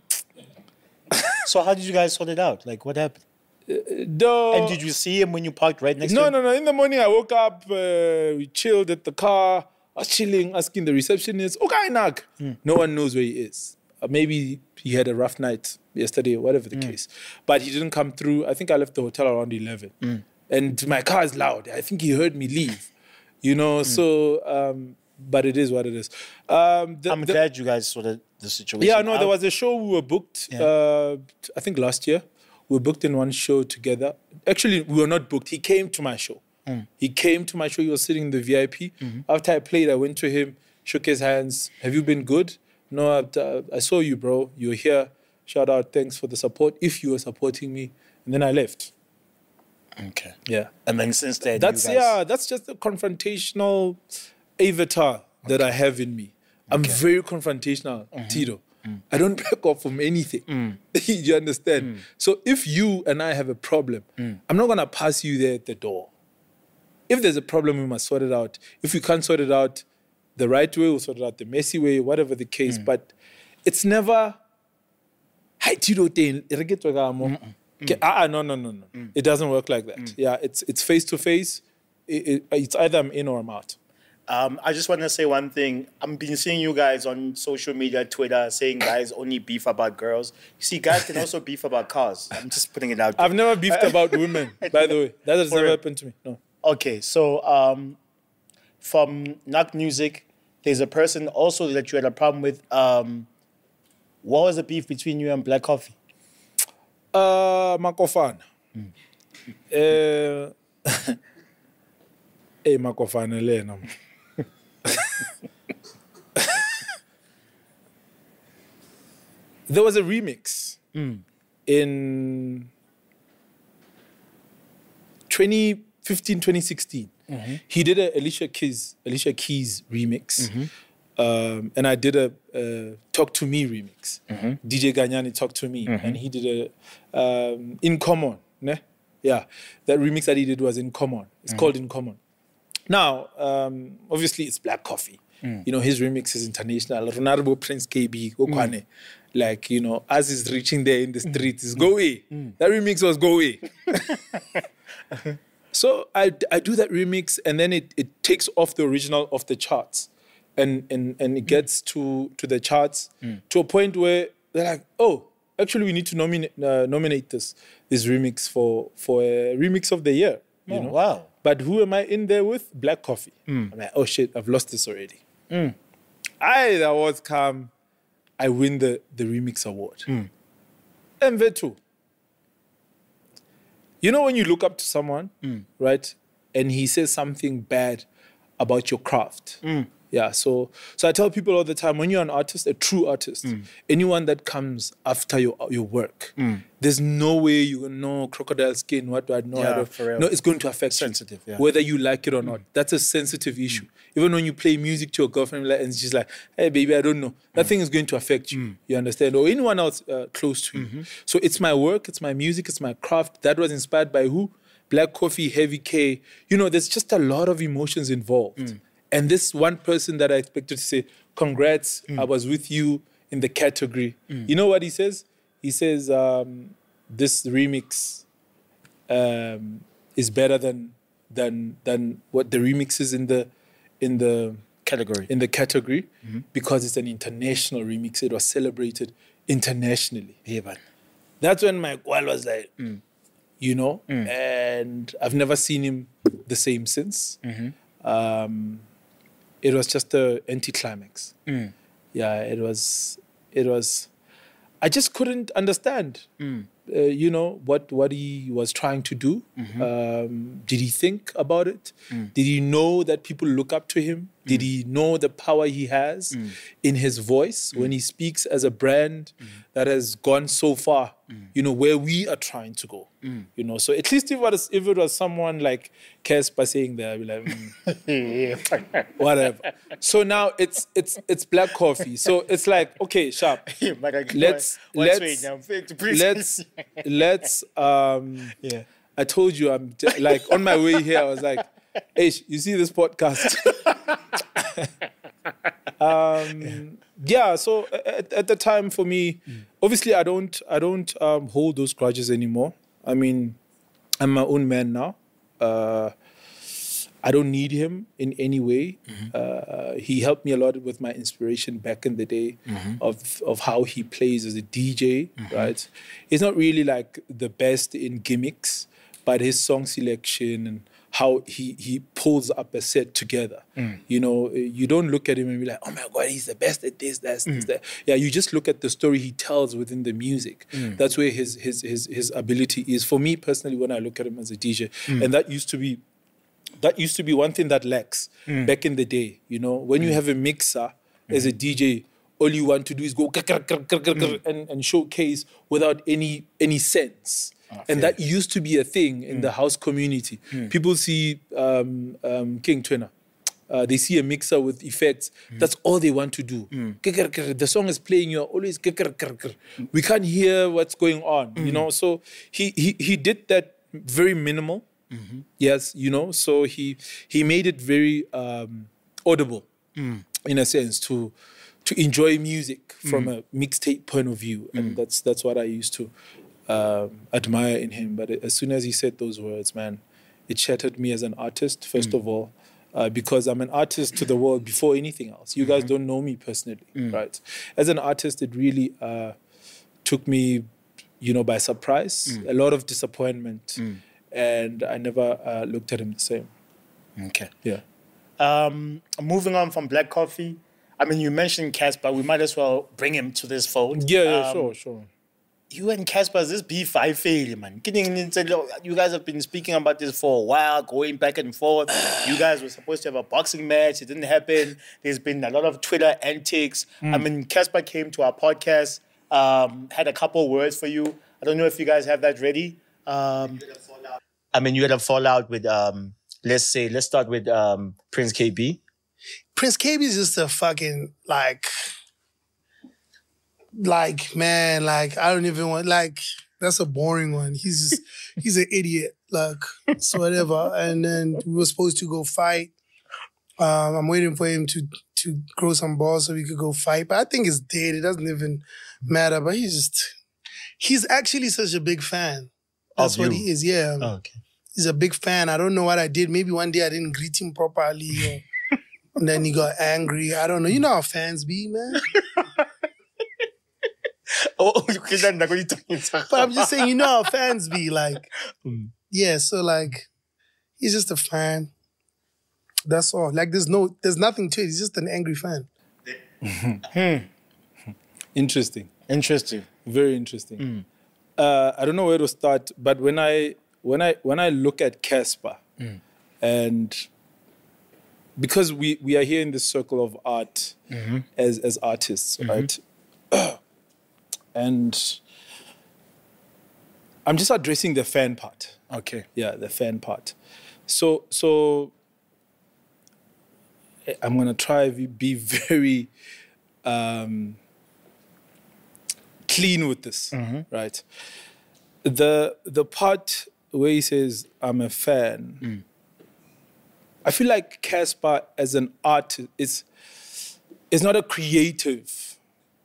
So how did you guys sort it out? Like, what happened? Uh, no. And did you see him when you parked right next no, to him? No, no, no. In the morning, I woke up. Uh, we chilled at the car. I was chilling, asking the receptionist, okay, Nak. Mm. No one knows where he is. Uh, maybe he had a rough night yesterday or whatever the mm. case. But he didn't come through. I think I left the hotel around eleven. Mm. And my car is loud. I think he heard me leave. You know, mm. so, um, but it is what it is. Um, the, I'm the, glad you guys sorted the situation Yeah, no, out. there was a show we were booked, yeah. uh, I think last year. We were booked in one show together. Actually, we were not booked. He came to my show. Mm. He came to my show. He was sitting in the V I P. Mm-hmm. After I played, I went to him, shook his hands. Have you been good? No, I, uh, I saw you, bro. You were here. Shout out. Thanks for the support. If you were supporting me. And then I left. Okay. Yeah. And then since then, that's you guys... yeah. That's just the confrontational avatar that okay. I have in me. I'm okay. very confrontational, mm-hmm. Tito. Mm. I don't back off from anything. Mm. You understand? Mm. So if you and I have a problem, mm. I'm not gonna pass you there at the door. If there's a problem, we must sort it out. If we can't sort it out the right way, we'll sort it out the messy way, whatever the case. Mm. But it's never, hi, Tito, ah, no, no, no, no. Mm. It doesn't work like that. Mm. Yeah, it's it's face to face. It's either I'm in or I'm out. Um, I just want to say one thing. I've been seeing you guys on social media, Twitter, saying guys only beef about girls. You see, guys can also beef about cars. I'm just putting it out there. I've never beefed about women, by the way. That has never happened to me. No. Okay, so um, from Nak Music, there's a person also that you had a problem with. Um, what was the beef between you and Black Coffee? Uh, Makofana. Mm. Uh, hey, Makofana, Lena. There was a remix mm. in twenty fifteen, twenty sixteen. Mm-hmm. He did a Alicia Keys, Alicia Keys remix. Mm-hmm. Um, and I did a uh, Talk to Me remix. Mm-hmm. D J Ganyani Talk to Me. Mm-hmm. And he did a um, In Common. Ne? Yeah, that remix that he did was In Common. It's mm-hmm. called In Common. Now, um, obviously, it's Black Coffee. Mm. You know, his remix is international. Ronaldo Prince K B, Okwane. Mm. Like, you know, as he's reaching there in the streets, it's Go Away. Mm. That remix was Go Away. So I, I do that remix, and then it, it takes off the original off the charts. And and, and it gets mm. to, to the charts mm. to a point where they're like, oh, actually, we need to nominate uh, nominate this this remix for, for a remix of the year. You oh, know? Wow. But who am I in there with? Black Coffee. I'm like, oh shit, I've lost this already. I, the awards come, I win the, the remix award. M V two. You know when you look up to someone, right, and he says something bad about your craft. Yeah, so so I tell people all the time, when you're an artist, a true artist, anyone that comes after your your work, there's no way you will know crocodile skin, what do I know? Yeah, I don't, for real. No, it's going to affect Sensitive, you, yeah. whether you like it or not. That's a sensitive issue. Even when you play music to your girlfriend like, and she's like, hey, baby, I don't know. That thing is going to affect you, you understand? Or anyone else uh, close to you. So it's my work, it's my music, it's my craft. That was inspired by who? Black Coffee, Heavy K. You know, there's just a lot of emotions involved. And this one person that I expected to say, congrats, I was with you in the category. You know what he says? He says, um, this remix um, is better than than than what the remix is in the in the Category. in the category because it's an international remix. It was celebrated internationally. Yeah, man. That's when my gual was like, you know, and I've never seen him the same since. Um, it was just a anticlimax. Yeah, it was, it was, I just couldn't understand, uh, you know, what, what he was trying to do. Um, did he think about it? Did he know that people look up to him? Did he know the power he has in his voice when he speaks as a brand that has gone so far, you know, where we are trying to go, you know? So at least if it was, if it was someone like Casper saying that, I'd be like, mm, whatever. So now it's it's it's Black Coffee. So it's like, okay, Sharp, let's let's let's let's um Yeah. I told you I'm t- like on my way here I was like, hey, you see this podcast? um yeah, so at, at the time for me, obviously I don't I don't um, hold those grudges anymore. I mean, I'm my own man now. Uh I don't need him in any way. Uh, he helped me a lot with my inspiration back in the day of of how he plays as a D J, right? He's not really like the best in gimmicks, but his song selection and how he he pulls up a set together. You know, you don't look at him and be like, oh my God, he's the best at this, that's this, that. Yeah, you just look at the story he tells within the music. That's where his his his his ability is. For me personally, when I look at him as a D J, and that used to be That used to be one thing that lacks back in the day. You know, when you have a mixer as a D J, all you want to do is go and, and showcase without any any sense. And that used to be a thing in the house community. People see um, um, King Twina. Uh, they see a mixer with effects. That's all they want to do. The song is playing. You're always. We can't hear what's going on. You know, so he he he did that very minimal. Mm-hmm. Yes, you know, so he he made it very um, audible in a sense to to enjoy music from a mixtape point of view, and that's that's what I used to um, admire in him. But as soon as he said those words, man, it shattered me as an artist. First of all, uh, because I'm an artist to the world before anything else. You guys don't know me personally, right? As an artist, it really uh, took me, you know, by surprise. A lot of disappointment. And I never uh, looked at him the same. Okay. Yeah. Um, moving on from Black Coffee, I mean, you mentioned Casper. We might as well bring him to this fold. Yeah, yeah, um, sure, sure. You and Casper, this beef, I fail, man. You guys have been speaking about this for a while, going back and forth. You guys were supposed to have a boxing match. It didn't happen. There's been a lot of Twitter antics. I mean, Casper came to our podcast, um, had a couple words for you. I don't know if you guys have that ready. Um, I mean, you had a fallout with, um, let's say, let's start with um, Prince K B. Prince K B is just a fucking, like, like, man, like, I don't even want, like, that's a boring one. He's just, he's an idiot, like, so whatever. And then we were supposed to go fight. Um, I'm waiting for him to, to grow some balls so we could go fight. But I think it's dead. It doesn't even matter. But he's just, he's actually such a big fan. That's what he is, yeah. Oh, okay. He's a big fan. I don't know what I did. Maybe one day I didn't greet him properly. Or, and then he got angry. I don't know. You know how fans be, man. Oh, but I'm just saying, you know how fans be. Like, yeah, so like, he's just a fan. That's all. Like there's no, there's nothing to it. He's just an angry fan. Interesting. Interesting. Very interesting. Mm. Uh, I don't know where to start, but when I when I when I look at Cassper, mm. and because we, we are here in this circle of art mm-hmm. as as artists, mm-hmm. right? And I'm just addressing the fan part. Okay. Yeah, the fan part. So so I'm gonna try to be very um, clean with this, mm-hmm. right? The the part where he says I'm a fan, mm. I feel like Cassper as an artist is is not a creative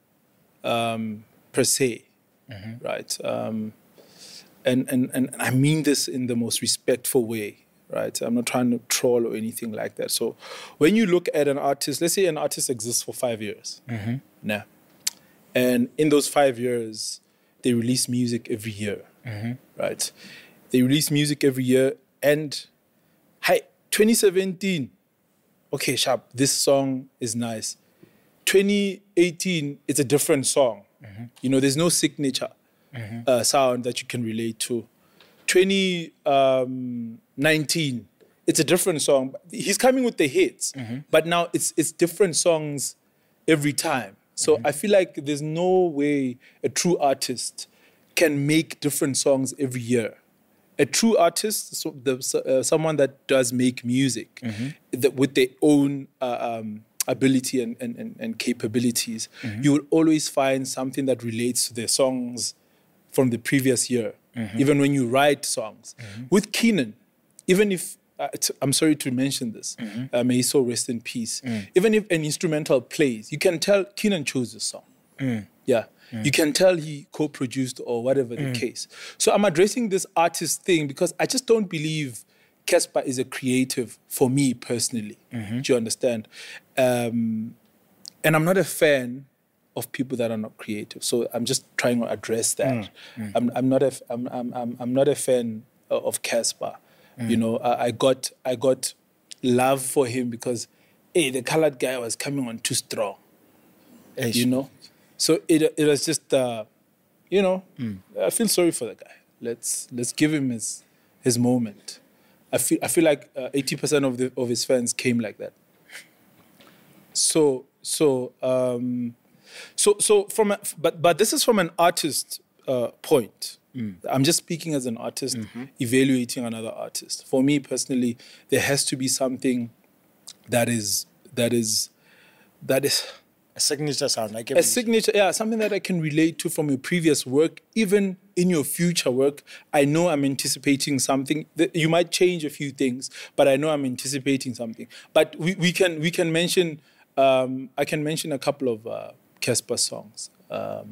um, per se, mm-hmm. right? Um, and, and and I mean this in the most respectful way. Right, I'm not trying to troll or anything like that. So, when you look at an artist, let's say an artist exists for five years, mm-hmm. nah, and in those five years, they release music every year, mm-hmm. right? They release music every year, and hey, twenty seventeen, okay, sharp, this song is nice. twenty eighteen, it's a different song. Mm-hmm. You know, there's no signature mm-hmm. uh, sound that you can relate to. twenty nineteen, it's a different song. He's coming with the hits, mm-hmm. but now it's it's different songs every time. So mm-hmm. I feel like there's no way a true artist can make different songs every year. A true artist, so the, uh, someone that does make music mm-hmm. that with their own uh, um, ability and, and, and, and capabilities, mm-hmm. you will always find something that relates to their songs from the previous year. Mm-hmm. Even when you write songs. Mm-hmm. With Keenan, even if, uh, I'm sorry to mention this, mm-hmm. uh, may he so rest in peace, mm. even if an instrumental plays, you can tell Keenan chose the song. Mm. Yeah. Mm. You can tell he co-produced or whatever mm. the case. So I'm addressing this artist thing because I just don't believe Cassper is a creative for me personally. Mm-hmm. Do you understand? Um, and I'm not a fan of people that are not creative. So I'm just trying to address that. Mm, mm. I'm, I'm not a I'm, I'm, I'm not a fan of Cassper. Mm. You know, I, I got I got love for him because, hey, the colored guy was coming on too strong. Eish. You know, so it it was just uh, you know, mm. I feel sorry for the guy. Let's let's give him his his moment. I feel I feel like uh, eighty percent of the of his fans came like that. So so. Um, So, so from a, but but this is from an artist uh, point. Mm. I'm just speaking as an artist, mm-hmm. evaluating another artist. For me personally, there has to be something that is that is that is a signature sound, like a signature, yeah, something that I can relate to from your previous work, even in your future work. I know I'm anticipating something. You might change a few things, but I know I'm anticipating something. But we, we can we can mention. Um, I can mention a couple of. Uh, Cassper songs, um,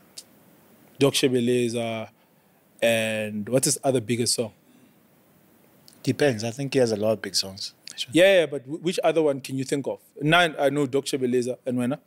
Doc Shebeleza, and what's his other biggest song? Depends. I think he has a lot of big songs. Sure. Yeah, yeah, but w- which other one can you think of? Nine, I know Doc Shebeleza and Wena.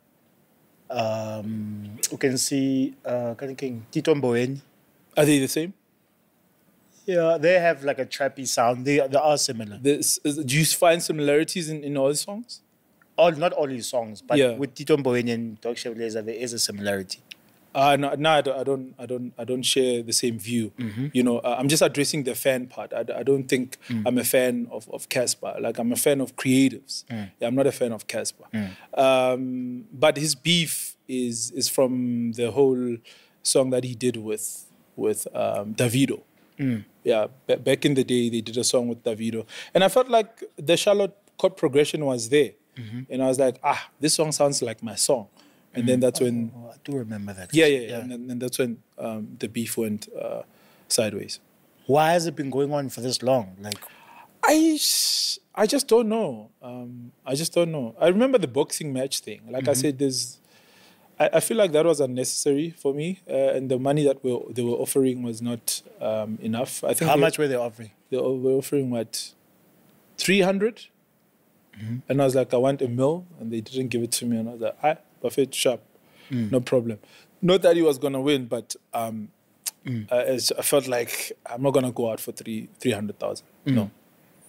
Um, you can see uh, King Tito Mboweni. Are they the same? Yeah, they have like a trappy sound. They they are similar. This, do you find similarities in, in all the songs? All, not all his songs, but yeah. with Tito Mboweni and Doc Shebeleza, there is a similarity. Uh, no, no, I don't, I don't, I don't, I don't share the same view. Mm-hmm. You know, uh, I'm just addressing the fan part. I, I don't think mm. I'm a fan of, of Cassper. Like I'm a fan of creatives. Mm. Yeah, I'm not a fan of Cassper. Mm. Um, but his beef is is from the whole song that he did with with um, Davido. Mm. Yeah, b- back in the day, they did a song with Davido, and I felt like the Charlotte chord progression was there. Mm-hmm. And I was like, ah, this song sounds like my song. And mm. then that's when... Oh, I do remember that. Yeah, yeah, yeah. And, then, and that's when um, the beef went uh, sideways. Why has it been going on for this long? Like, I, I just don't know. Um, I just don't know. I remember the boxing match thing. Like mm-hmm. I said, there's... I, I feel like that was unnecessary for me. Uh, and the money that we, they were offering was not um, enough. I think How they, much were they offering? They were offering, what, three hundred? Mm-hmm. And I was like, I want a mil, and they didn't give it to me. And I was like, ah, perfect, sharp, mm. no problem. Not that he was gonna win, but um, mm. I, I felt like I'm not gonna go out for three three hundred thousand. Mm. No,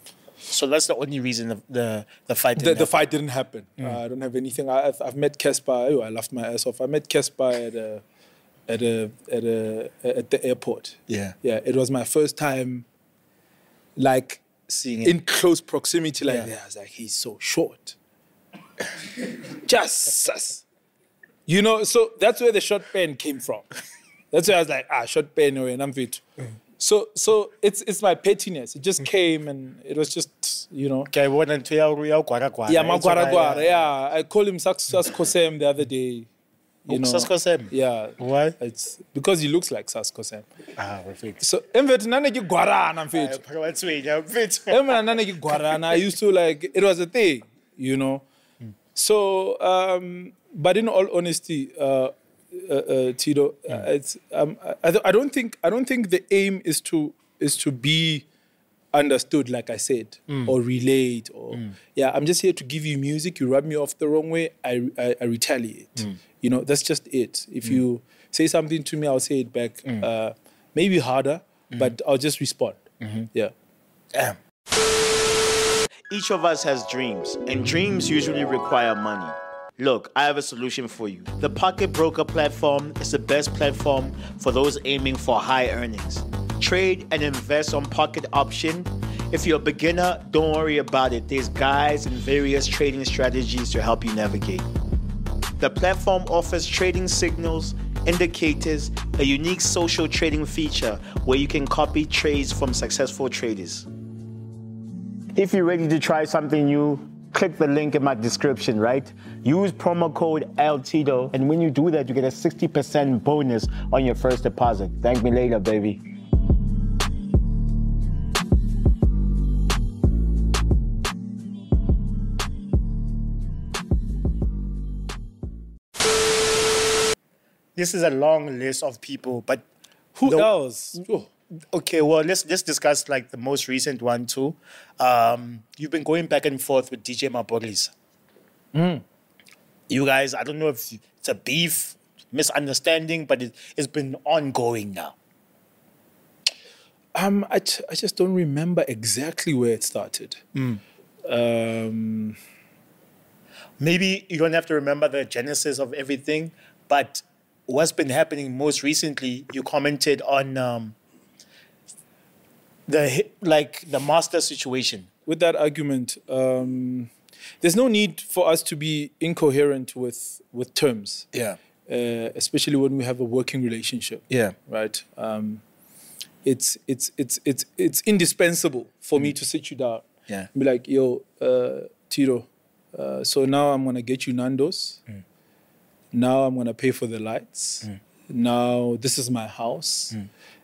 So that's the only reason the the, the fight didn't The, the happen. fight didn't happen. Uh, I don't have anything. I, I've, I've met Casper. Oh, I laughed my ass off. I met Casper at a, at a, at a, at the airport. Yeah. Yeah. It was my first time, like Seeing it. in close proximity. Like Yeah. that. I was like, he's so short. Just sus. You know. So that's where the short pen came from. That's where I was like, ah, short pen, and I'm fit. So, so it's it's my pettiness. It just came, and it was just, you know. Okay, what into ya ya gwara gwara. Yeah, Magwara Gwara. Yeah, I called him Sas Kosem the other day. You know, Sas Kosem? Yeah. Why? It's because he looks like Sas Kosem. Ah, perfect. So, emvet nane ki Guarana fit. What's way ya fit? Emvet nane ki Guarana. I used to like it was a thing, you know. So, um, but in all honesty, uh, uh, uh, Tito, uh, it's um, I, I don't think I don't think the aim is to is to be understood, like I said, or relayed, or yeah. I'm just here to give you music. You rub me off the wrong way, I I, I retaliate. You know, that's just it. If you say something to me, I'll say it back. Uh, maybe harder, but I'll just respond. Yeah. Damn. Each of us has dreams, and dreams usually require money. Look, I have a solution for you. The Pocket Broker platform is the best platform for those aiming for high earnings. Trade and invest on Pocket Option. If you're a beginner, don't worry about it. There's guides and various trading strategies to help you navigate. The platform offers trading signals, indicators, a unique social trading feature where you can copy trades from successful traders. If you're ready to try something new, click the link in my description, right? Use promo code L Tito, and when you do that, you get a sixty percent bonus on your first deposit. Thank me later, baby. This is a long list of people, but Who the- else? Oh. Okay, well, let's let's discuss like the most recent one too. Um, you've been going back and forth with D J Mapolis. You guys, I don't know if it's a beef, misunderstanding, but it, it's been ongoing now. Um, I, t- I just don't remember exactly where it started. Um, Maybe you don't have to remember the genesis of everything, but what's been happening most recently, you commented on um, the hi- like the master situation. with that argument, um, there's no need for us to be incoherent with with terms. Yeah. Uh, especially when we have a working relationship. Yeah. Right. Um, it's it's it's it's it's indispensable for me to sit you down. Yeah. And be like, yo, uh, Tito. Uh, so now I'm gonna get you Nando's. Now I'm gonna pay for the lights. Now this is my house,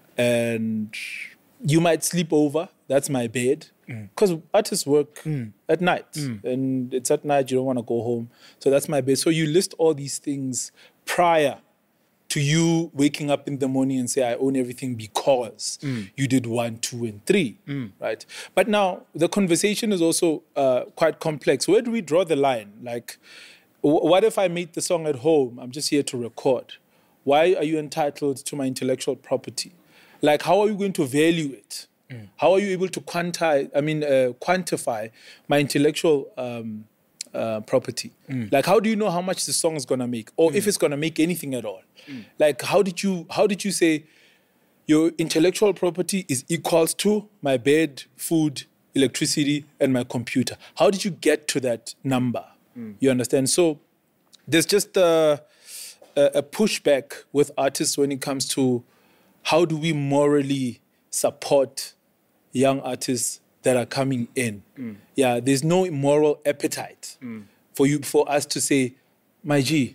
and you might sleep over. That's my bed. Because artists work at night, and it's at night, you don't want to go home. So that's my bed. So you list all these things prior to you waking up in the morning and say, I own everything because you did one, two, and three, right? But now the conversation is also uh, quite complex. Where do we draw the line? Like, w- what if I made the song at home? I'm just here to record. Why are you entitled to my intellectual property? Like, how are you going to value it? How are you able to quanti- I mean, uh, quantify my intellectual um, uh, property? Like, how do you know how much the song is gonna make, or if it's gonna make anything at all? Like, how did you how did you say your intellectual property is equals to my bed, food, electricity, and my computer? How did you get to that number? You understand? So there's just a, a, a pushback with artists when it comes to how do we morally support young artists that are coming in. Yeah, there's no moral appetite for you for us to say, my G,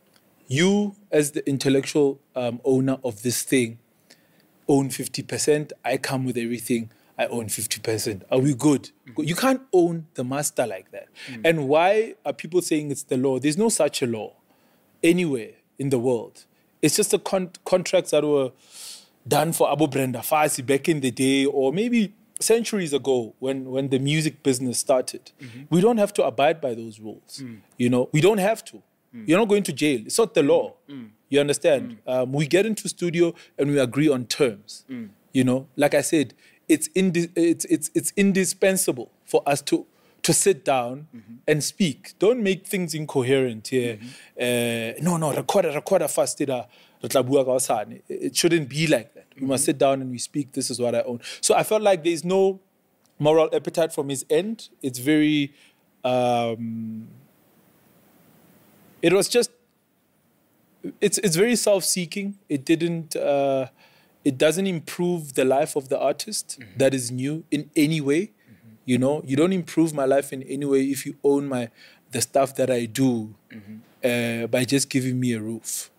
you as the intellectual um, owner of this thing own fifty percent. I come with everything. I own fifty percent. Are we good? You can't own the master like that. And why are people saying it's the law? There's no such a law anywhere in the world. It's just the con- contracts that were done for Abu Brenda Fassie back in the day, or maybe centuries ago when, when the music business started. We don't have to abide by those rules. You know, we don't have to. You're not going to jail. It's not the law. You understand? Um, we get into studio and we agree on terms. You know, like I said, it's indi- it's it's it's indispensable for us to to sit down Mm-hmm. and speak. Don't make things incoherent here. Mm-hmm. Uh, no, no, record it, record it fast. It it shouldn't be like that. We must sit down and we speak. This is what I own. So I felt like there's no moral appetite from his end. It's very, um, it was just, it's it's very self-seeking. It didn't, uh, it doesn't improve the life of the artist that is new in any way. You know, you don't improve my life in any way if you own my the stuff that I do uh, by just giving me a roof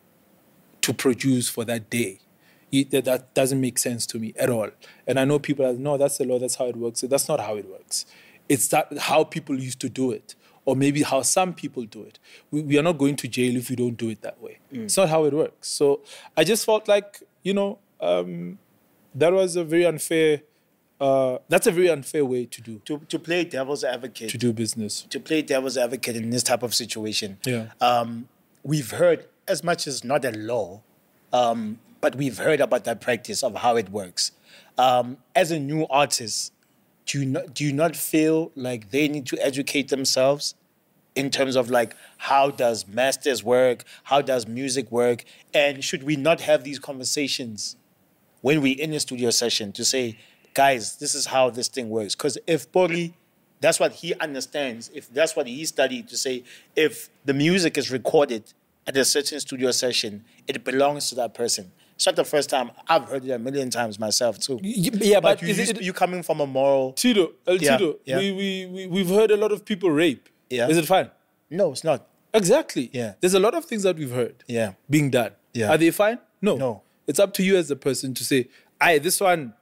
to produce for that day. It, that, that doesn't make sense to me at all. And I know people are, no, that's the law, that's how it works. That's not how it works. It's that how people used to do it, or maybe how some people do it. We, we are not going to jail if we don't do it that way. It's not how it works. So I just felt like, you know, um, that was a very unfair, uh, that's a very unfair way to do, To, to play devil's advocate. to do business. to play devil's advocate in this type of situation. Yeah. Um, we've heard, as much as not a law, um, but we've heard about that practice of how it works. Um, as a new artist, do you not, do you not feel like they need to educate themselves in terms of like, how does masters work? How does music work? And should we not have these conversations when we're in a studio session to say, guys, this is how this thing works? Because if Pori, that's what he understands, if that's what he studied, to say, if the music is recorded at a certain studio session, it belongs to that person. It's not the first time. I've heard it a million times myself too. Yeah, But, but, you, is you, it, you coming from a moral... Tito, El Yeah, Tito, yeah. We, we, we, we've heard a lot of people rape. Yeah. Is it fine? No, it's not. Exactly. Yeah. There's a lot of things that we've heard Yeah. being done. Yeah. Are they fine? No. No. It's up to you as a person to say, aye, this one,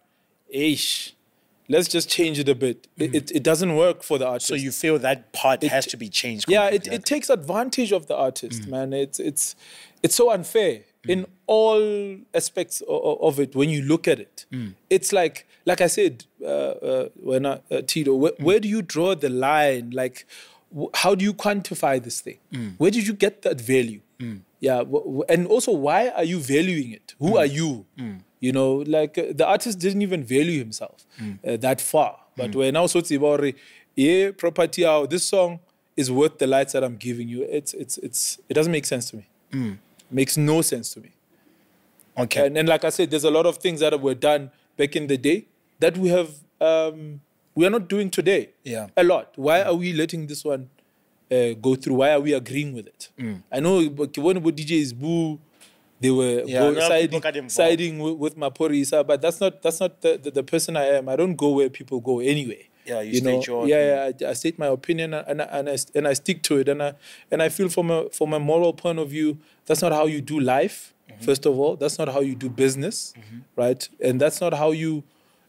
ish, let's just change it a bit. It, it, it doesn't work for the artist. So you feel that part It- has to be changed Yeah, it, completely. it takes advantage of the artist, man. It's it's it's so unfair in all aspects of, of it when you look at it. It's like, like I said, uh, uh, when I, uh, Tito, where, where do you draw the line? Like, wh- how do you quantify this thing? Where did you get that value? Yeah, wh- wh- and also, why are you valuing it? Who are you? You know, like uh, the artist didn't even value himself uh, that far. But when I also about yeah, property out, this song is worth the lights that I'm giving you. It's it's it's it doesn't make sense to me. Makes no sense to me. Okay. And, and like I said, there's a lot of things that were done back in the day that we have um, we are not doing today. Yeah. A lot. Why are we letting this one uh, go through? Why are we agreeing with it? I know but when D Js boo, they were Yeah, go- a lot of siding, people got involved. siding with, with Maporisa, but that's not that's not the, the, the person I am. I don't go where people go anyway. Yeah, you state your Yeah, yeah, I, I state my opinion and I, and I and I stick to it, and I and I feel from a from a moral point of view, that's not how you do life. First of all, that's not how you do business, right? And that's not how you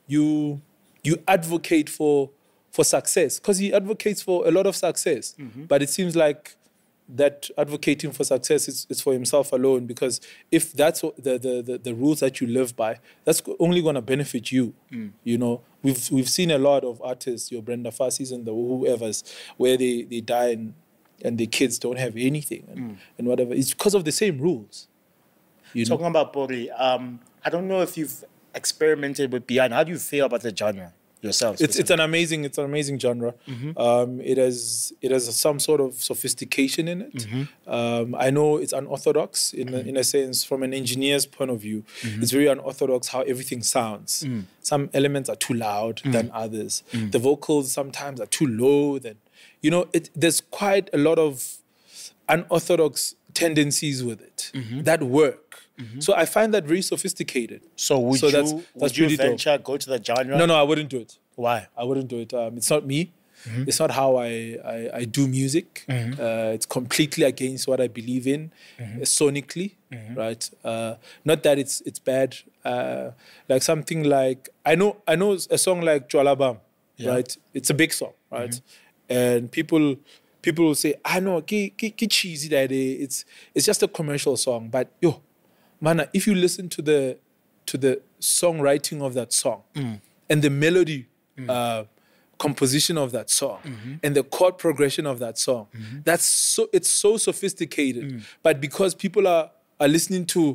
you you advocate for for success, because he advocates for a lot of success, but it seems like that advocating for success is, is for himself alone, because if that's what the, the, the, the rules that you live by, that's only going to benefit you. You know, we've we've seen a lot of artists, your Brenda Fassies and the whoever's, where they, they die and, and their kids don't have anything and, and whatever. It's because of the same rules. You know? Talking about Pori, um, I don't know if you've experimented with piano. How do you feel about the genre yourself? It's it's an amazing it's an amazing genre. Um, it has it has some sort of sophistication in it. Um, I know it's unorthodox in a, in a sense from an engineer's point of view. It's very unorthodox how everything sounds. Some elements are too loud than others. The vocals sometimes are too low. Than you know, it, there's quite a lot of unorthodox tendencies with it that work. So I find that very sophisticated. So would So you, that's- would that's you really dope. venture, go to the genre? No, no, I wouldn't do it. Why? I wouldn't do it. Um, it's not me. It's not how I, I, I do music. Uh, it's completely against what I believe in, uh, sonically, right? Uh, not that it's it's bad. Uh, like something like I know I know a song like Jwalabam, right? It's a big song, right? And people people will say, I know, ki, ki, ki cheesy that day. It's it's just a commercial song, but yo, man, if you listen to the to the songwriting of that song and the melody uh, composition of that song and the chord progression of that song, that's so it's so sophisticated. But because people are are listening to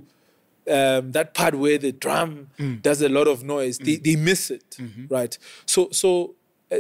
um, that part where the drum does a lot of noise, they, they miss it, right? So so uh,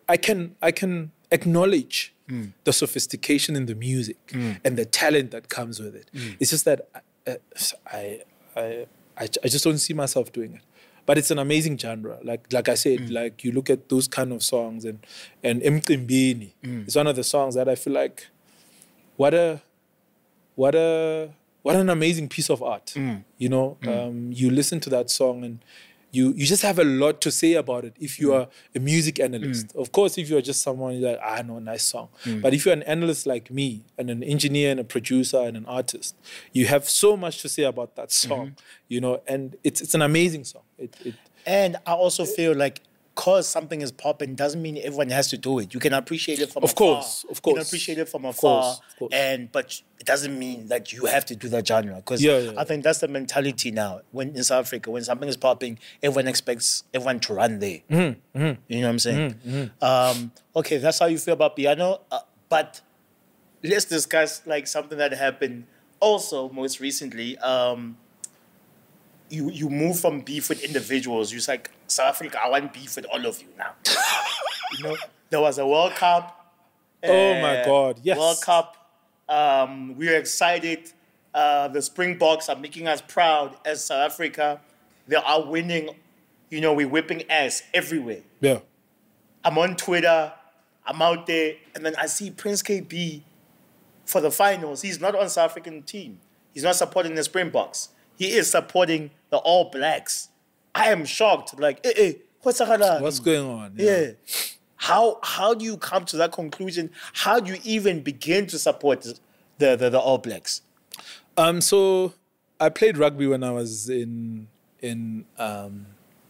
I can I can acknowledge mm. the sophistication in the music mm. and the talent that comes with it. Mm. It's just that uh, I, I I I just don't see myself doing it. But it's an amazing genre. Like like I said, mm. like you look at those kind of songs and and Mcimbini mm. is one of the songs that I feel like what a what a what an amazing piece of art. Mm. You know, mm. um, you listen to that song and you you just have a lot to say about it if you mm. are a music analyst. Mm. Of course, if you're just someone you're like, ah, no, nice song. Mm. But if you're an analyst like me and an engineer and a producer and an artist, you have so much to say about that song, mm-hmm. you know, and it's it's an amazing song. It, it, and I also feel like because something is popping doesn't mean everyone has to do it. You can appreciate it from of afar. Course, of course. You can appreciate it from of afar. Course, of course. And but it doesn't mean that you have to do that genre. Because yeah, yeah, I think that's the mentality now. When in South Africa, when something is popping, everyone expects everyone to run there. Mm-hmm, mm-hmm. You know what I'm saying? Mm-hmm. Um, okay, that's how you feel about piano. Uh, but let's discuss like something that happened also most recently. Um, You you move from beef with individuals. You're like, South Africa, I want beef with all of you now. You know, there was a World Cup. Oh uh, my God, yes. World Cup. Um, we are excited. Uh, the Springboks are making us proud as South Africa. They are winning. You know, we're whipping ass everywhere. Yeah. I'm on Twitter. I'm out there. And then I see Prince K B for the finals. He's not on South African team. He's not supporting the Springboks. He is supporting the All Blacks. I am shocked. Like, eh, eh, what's What's going on? Yeah. yeah. How how do you come to that conclusion? How do you even begin to support the the, the All Blacks? Um. So I played rugby when I was in in um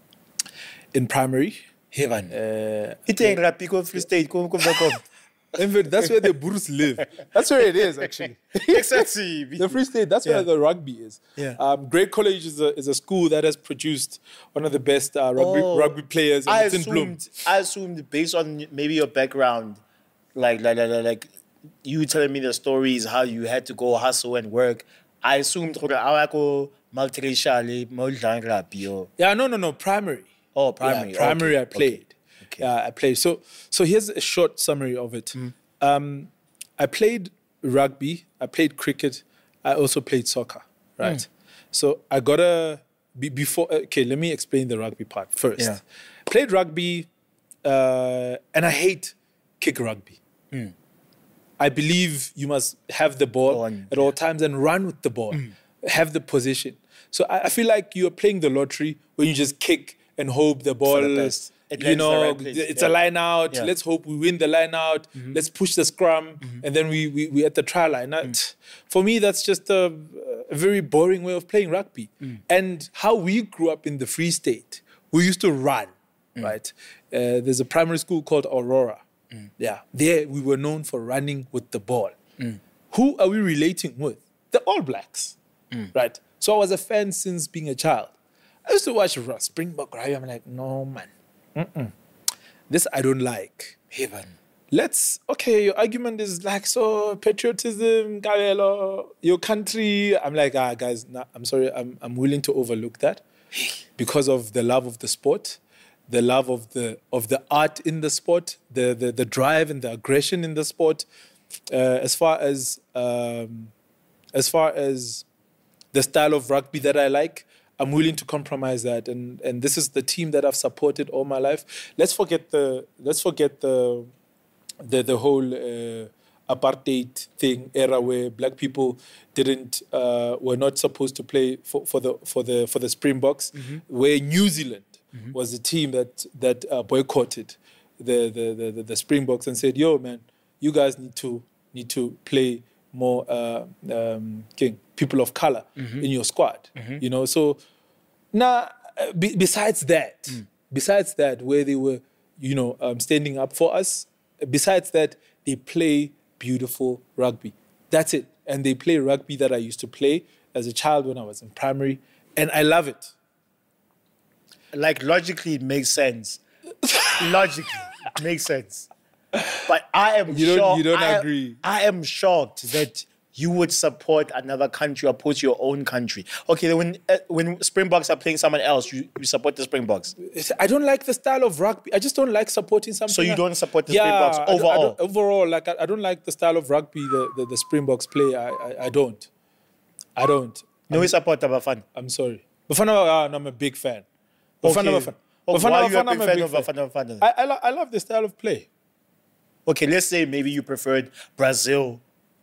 in primary. Heaven. Uh, It's in Rapiko Free State. Come come come. In fact, that's where the Boers live. That's where it is, actually. Exactly. The Free State, that's where yeah. the rugby is. Yeah. Um, Great College is a, is a school that has produced one of the best uh, rugby, oh, rugby players. And I it's in Bloem. assumed, I assumed based on maybe your background, like, like, like, like you telling me the stories, how you had to go hustle and work, I assumed I go multiracial, multi Yeah, no, no, no, primary. Oh, primary. Yeah, primary okay. I played. Okay. Okay. Uh, I played. So, so here's a short summary of it. Mm. Um, I played rugby. I played cricket. I also played soccer. Right. Mm. So I gotta be before. Okay, let me explain the rugby part first. Yeah. Played rugby, uh, and I hate kick rugby. Mm. I believe you must have the ball on, at yeah. all times and run with the ball, mm. have the position. So I, I feel like you're playing the lottery when you just kick and hope the ball, the you know, right it's yeah. a line out. Yeah. Let's hope we win the line out. Mm-hmm. Let's push the scrum, mm-hmm. and then we we we at the try line. Mm. For me, that's just a, a very boring way of playing rugby. Mm. And how we grew up in the Free State, we used to run, mm. right? Uh, there's a primary school called Aurora. Mm. Yeah, there we were known for running with the ball. Mm. Who are we relating with? The All Blacks, mm. right? So I was a fan since being a child. I used to watch Springbok rugby. I'm like, no, man. Mm-mm. This I don't like. Heaven. Let's, okay, your argument is like, so patriotism, Gabelo, your country. I'm like, ah, guys, nah, I'm sorry. I'm, I'm willing to overlook that because of the love of the sport, the love of the of the art in the sport, the the, the drive and the aggression in the sport. Uh, as far as um, as far as the style of rugby that I like, I'm willing to compromise that, and and this is the team that I've supported all my life. Let's forget the let's forget the the the whole uh, apartheid thing era where black people didn't uh, were not supposed to play for, for the for the for the Springboks, mm-hmm. where New Zealand mm-hmm. was the team that that uh, boycotted the the, the the the Springboks and said, "Yo, man, you guys need to need to play more uh, um, king, people of color mm-hmm. in your squad." Mm-hmm. You know, so now uh, be, besides that, mm. besides that, where they were, you know, um, standing up for us. Besides that, they play beautiful rugby. That's it. And they play rugby that I used to play as a child when I was in primary, and I love it. Like, logically, it makes sense. Logically, it makes sense. But I am you don't, shocked. You don't I, agree. I am shocked that you would support another country opposed to your own country. Okay, then when uh, when Springboks are playing someone else, you, you support the Springboks. I don't like the style of rugby. I just don't like supporting something. So you don't support the yeah, Springboks I don't- I overall? don't- overall, like I, I don't like the style of rugby the, the, the Springboks play. I, I I don't. I don't. No, we support the Bafana. I'm sorry. Bafana, ah, no, I'm a big fan. Okay. Bafana, Bafana. Oh, Bafana, why are you a Bafana, big I'm fan of Bafana Bafana? I, I, lo- I love the style of play. Okay, let's say maybe you preferred Brazil.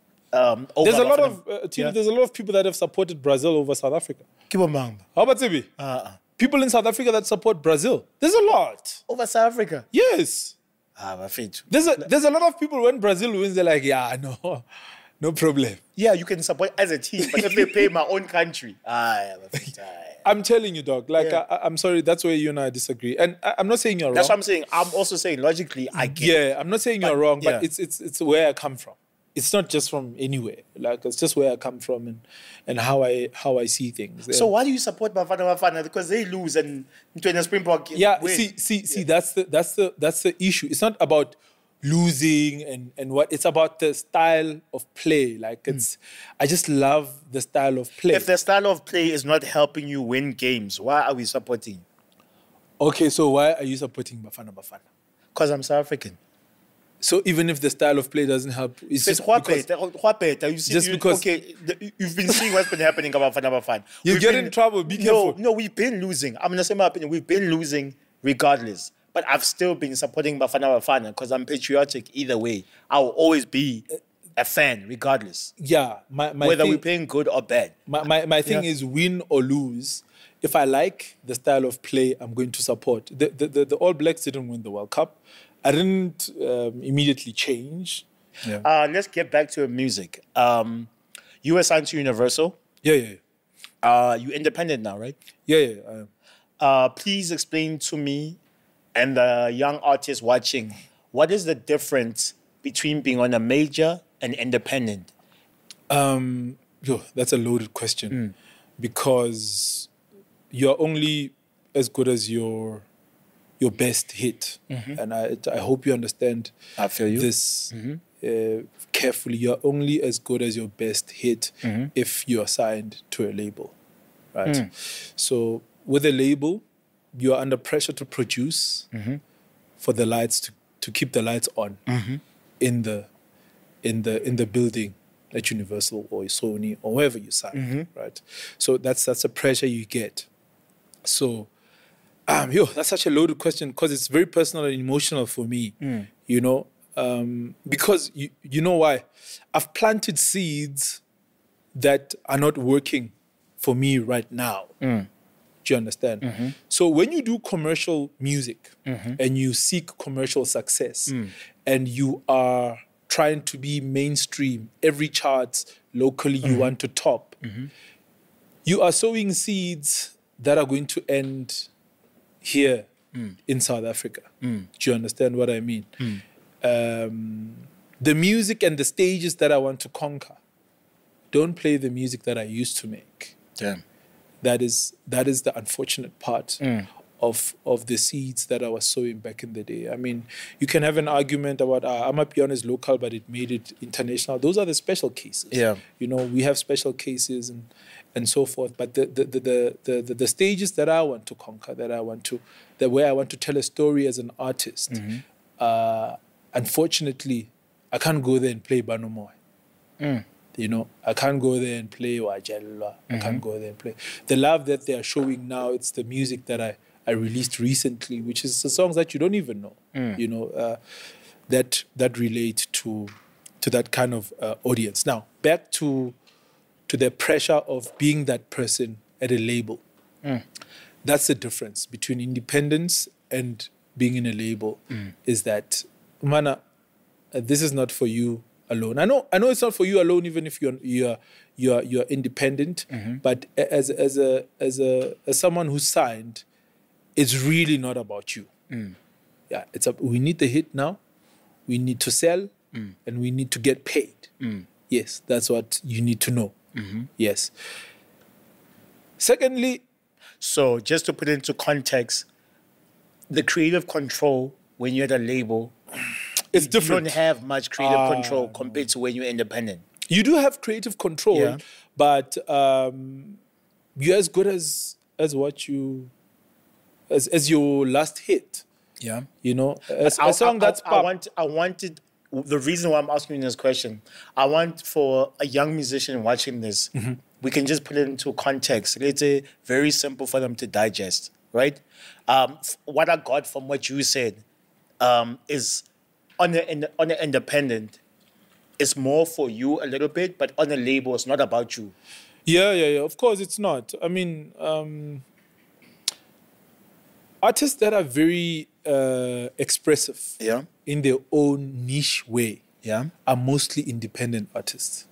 Um, over There's a lot Bafana- of uh, Tino, Yeah. there's a lot of people that have supported Brazil over South Africa. Keep on mind. How about Tibi? Uh-uh. People in South Africa that support Brazil. There's a lot. Over South Africa. Yes. Ah, my feet. There's a there's a lot of people when Brazil wins, they're like, yeah, no, no problem. Yeah, you can support as a team, but if they play my own country, ah, yeah, my feet. ah, yeah. I'm telling you, dog. Like, Yeah. I, I'm sorry, that's where you and I disagree. And I, I'm not saying you're That's what wrong. I'm saying. I'm also saying logically, I get. Yeah, I'm not saying you're But- wrong, but yeah. it's it's it's where I come from. It's not just from anywhere. Like, it's just where I come from and and how I how I see things. So why do you support Bafana Bafana? Because they lose and when the Springbok Yeah, win. see, see, see. That's the that's the that's the issue. It's not about losing and and what. It's about the style of play. Like it's, I just love the style of play. If the style of play is not helping you win games, why are we supporting? Okay, so why are you supporting Bafana Bafana? Because I'm South African. So even if the style of play doesn't help, it's It's just what because better? What better? You see, Just you, because- okay, the, you've been seeing what's been happening about Bafana Bafana. You We've get been- in trouble, be No, careful. no, we've been losing. I'm gonna say my opinion. We've been losing regardless. But I've still been supporting Bafana Bafana because I'm patriotic either way. I will always be a fan regardless. yeah, my, my Whether thing, we're playing good or bad. my, my, my thing Yeah. is win or lose. If I like the style of play, I'm going to support. The the, the, the All Blacks didn't win the World Cup. I didn't um, immediately change. Yeah. Uh, let's get back to music. Um, you were signed to Universal. yeah, yeah, yeah. Uh, you're independent now, right? Yeah, yeah. I am. Uh, please explain to me and the young artists watching, what is the difference between being on a major and independent? Um, yo, that's a loaded question because you're only as good as your your best hit, and I I hope you understand. I feel you. This uh, carefully. You're only as good as your best hit if you're signed to a label, right? So with a label, you're under pressure to produce for the lights to, to keep the lights on in the in the in the building at Universal or Sony or wherever you sign, right? So that's that's a pressure you get. So, um, yo, that's such a loaded question because it's very personal and emotional for me, you know, um, because you you know why? I've planted seeds that are not working for me right now. Do you understand? So when you do commercial music and you seek commercial success and you are trying to be mainstream, every chart locally you want to top, you are sowing seeds that are going to end here in South Africa. Do you understand what I mean? Um, the music and the stages that I want to conquer, don't play the music that I used to make. Damn. That is that is the unfortunate part of of the seeds that I was sowing back in the day. I mean, you can have an argument about uh, Amapiano is local, but it made it international. Those are the special cases. Yeah. You know, we have special cases and and so forth. But the the the the the, the, the stages that I want to conquer, that I want to, the way I want to tell a story as an artist, uh, unfortunately, I can't go there and play Banomoy. You know, I can't go there and play Wajelwa. I can't go there and play. The love that they are showing now, it's the music that I, I released recently, which is the songs that you don't even know, you know, uh, that that relate to to that kind of uh, audience. Now, back to to the pressure of being that person at a label. That's the difference between independence and being in a label, is that, mana, uh, this is not for you alone. I know, I know, it's not for you alone. Even if you're you're you're you're independent, but as as a as a as someone who's signed, it's really not about you. Yeah, it's a, we need the hit now. We need to sell, and we need to get paid. Yes, that's what you need to know. Yes. Secondly, So just to put it into context, the creative control when you're at a label, it's you different. don't have much creative Ah, control compared to when you're independent. You do have creative control, Yeah. but um, you're as good as as what you as as your last hit. Yeah. You know, a, I, a song I- that's I, I pop. want I wanted the reason why I'm asking you this question. I want for a young musician watching this, Mm-hmm. we can just put it into context. It's a very simple for them to digest, right? Um, f- what I got from what you said um, is on the in, on the independent. It's more for you a little bit, but on the label, it's not about you. Yeah, yeah, yeah. Of course, it's not. I mean, um, artists that are very uh, expressive Yeah. in their own niche way Yeah. are mostly independent artists.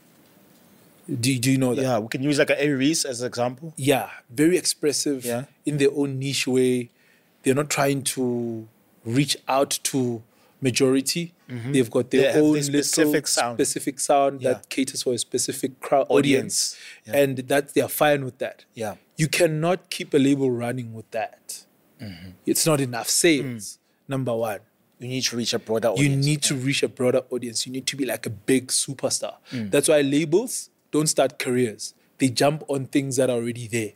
Do, do you know that? Yeah. We can use like a Aries as an example. Yeah, very expressive Yeah. in their own niche way. They're not trying to reach out to majority. They've got their They have own their specific little sound. specific sound Yeah. that caters for a specific crowd audience, Audience. Yeah. and that they're fine with that. Yeah. You cannot keep a label running with that. It's not enough sales. Number one. You need to reach a broader You audience. need to reach a broader audience. You need to be like a big superstar. That's why labels don't start careers. They jump on things that are already there.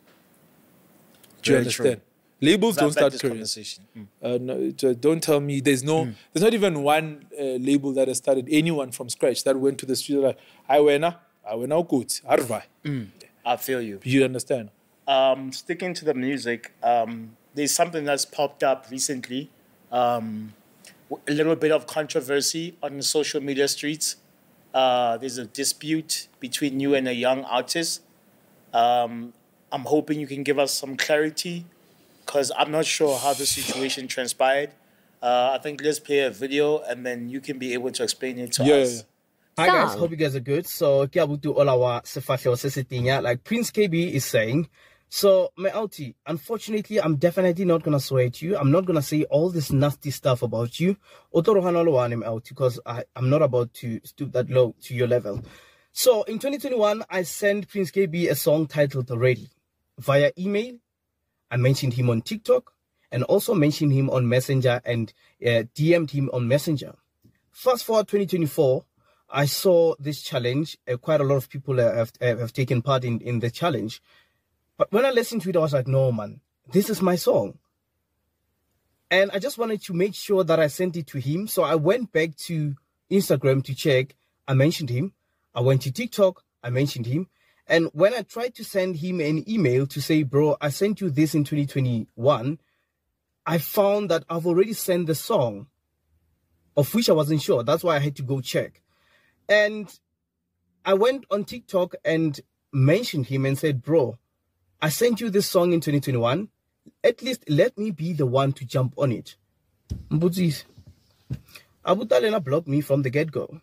Do you Very true. understand? Labels That- don't that start is careers. conversation. Mm. Uh, no, so don't tell me there's no, there's not even one uh, label that has started anyone from scratch that went to the studio like, I wena, I wena good, arvai. I feel you. You understand? Um, sticking to the music, um, there's something that's popped up recently. Um, a little bit of controversy on the social media streets. Uh, there's a dispute between you and a young artist. Um, I'm hoping you can give us some clarity because I'm not sure how the situation transpired. Uh, I think let's play a video and then you can be able to explain it to Yeah, us. yeah, Hi guys, hope you guys are good. So, ke abutu olawa sefahlelo se setenya, like Prince K B is saying. So, my Alti, unfortunately, I'm definitely not gonna swear at you. I'm not gonna say all this nasty stuff about you. Because I I'm not about to stoop that low to your level. So, in twenty twenty-one, I sent Prince K B a song titled "Already" via email. I mentioned him on TikTok and also mentioned him on Messenger and uh, D M'd him on Messenger. Fast forward twenty twenty-four. I saw this challenge. Uh, quite a lot of people uh, have, uh, have taken part in, in the challenge. But when I listened to it, I was like, no, man, this is my song. And I just wanted to make sure that I sent it to him. So I went back to Instagram to check. I mentioned him. I went to TikTok. I mentioned him. And when I tried to send him an email to say, bro, I sent you this in twenty twenty-one, I found that I've already sent the song, of which I wasn't sure. That's why I had to go check. And I went on TikTok and mentioned him and said, bro, I sent you this song in twenty twenty-one. At least let me be the one to jump on it. Mbuzis. Abu Talena blocked me from the get-go.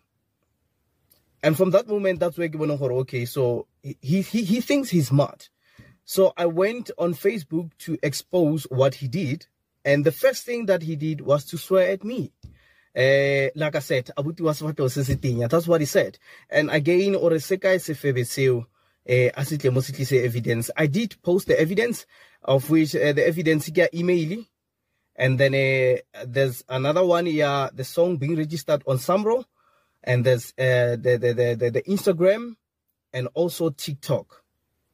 And from that moment, that's where Gibono Horo, okay, so he, he, he thinks he's smart. So I went on Facebook to expose what he did. And the first thing that he did was to swear at me. Uh, like I said, Abuti was what was that's what he said. And again, or seka se febeseo, eh, asitli mostly say evidence. I did post the evidence, of which uh, the evidence got email. And then uh, there's another one, yeah, the song being registered on Samro. And there's uh, the, the, the, the, the Instagram and also TikTok.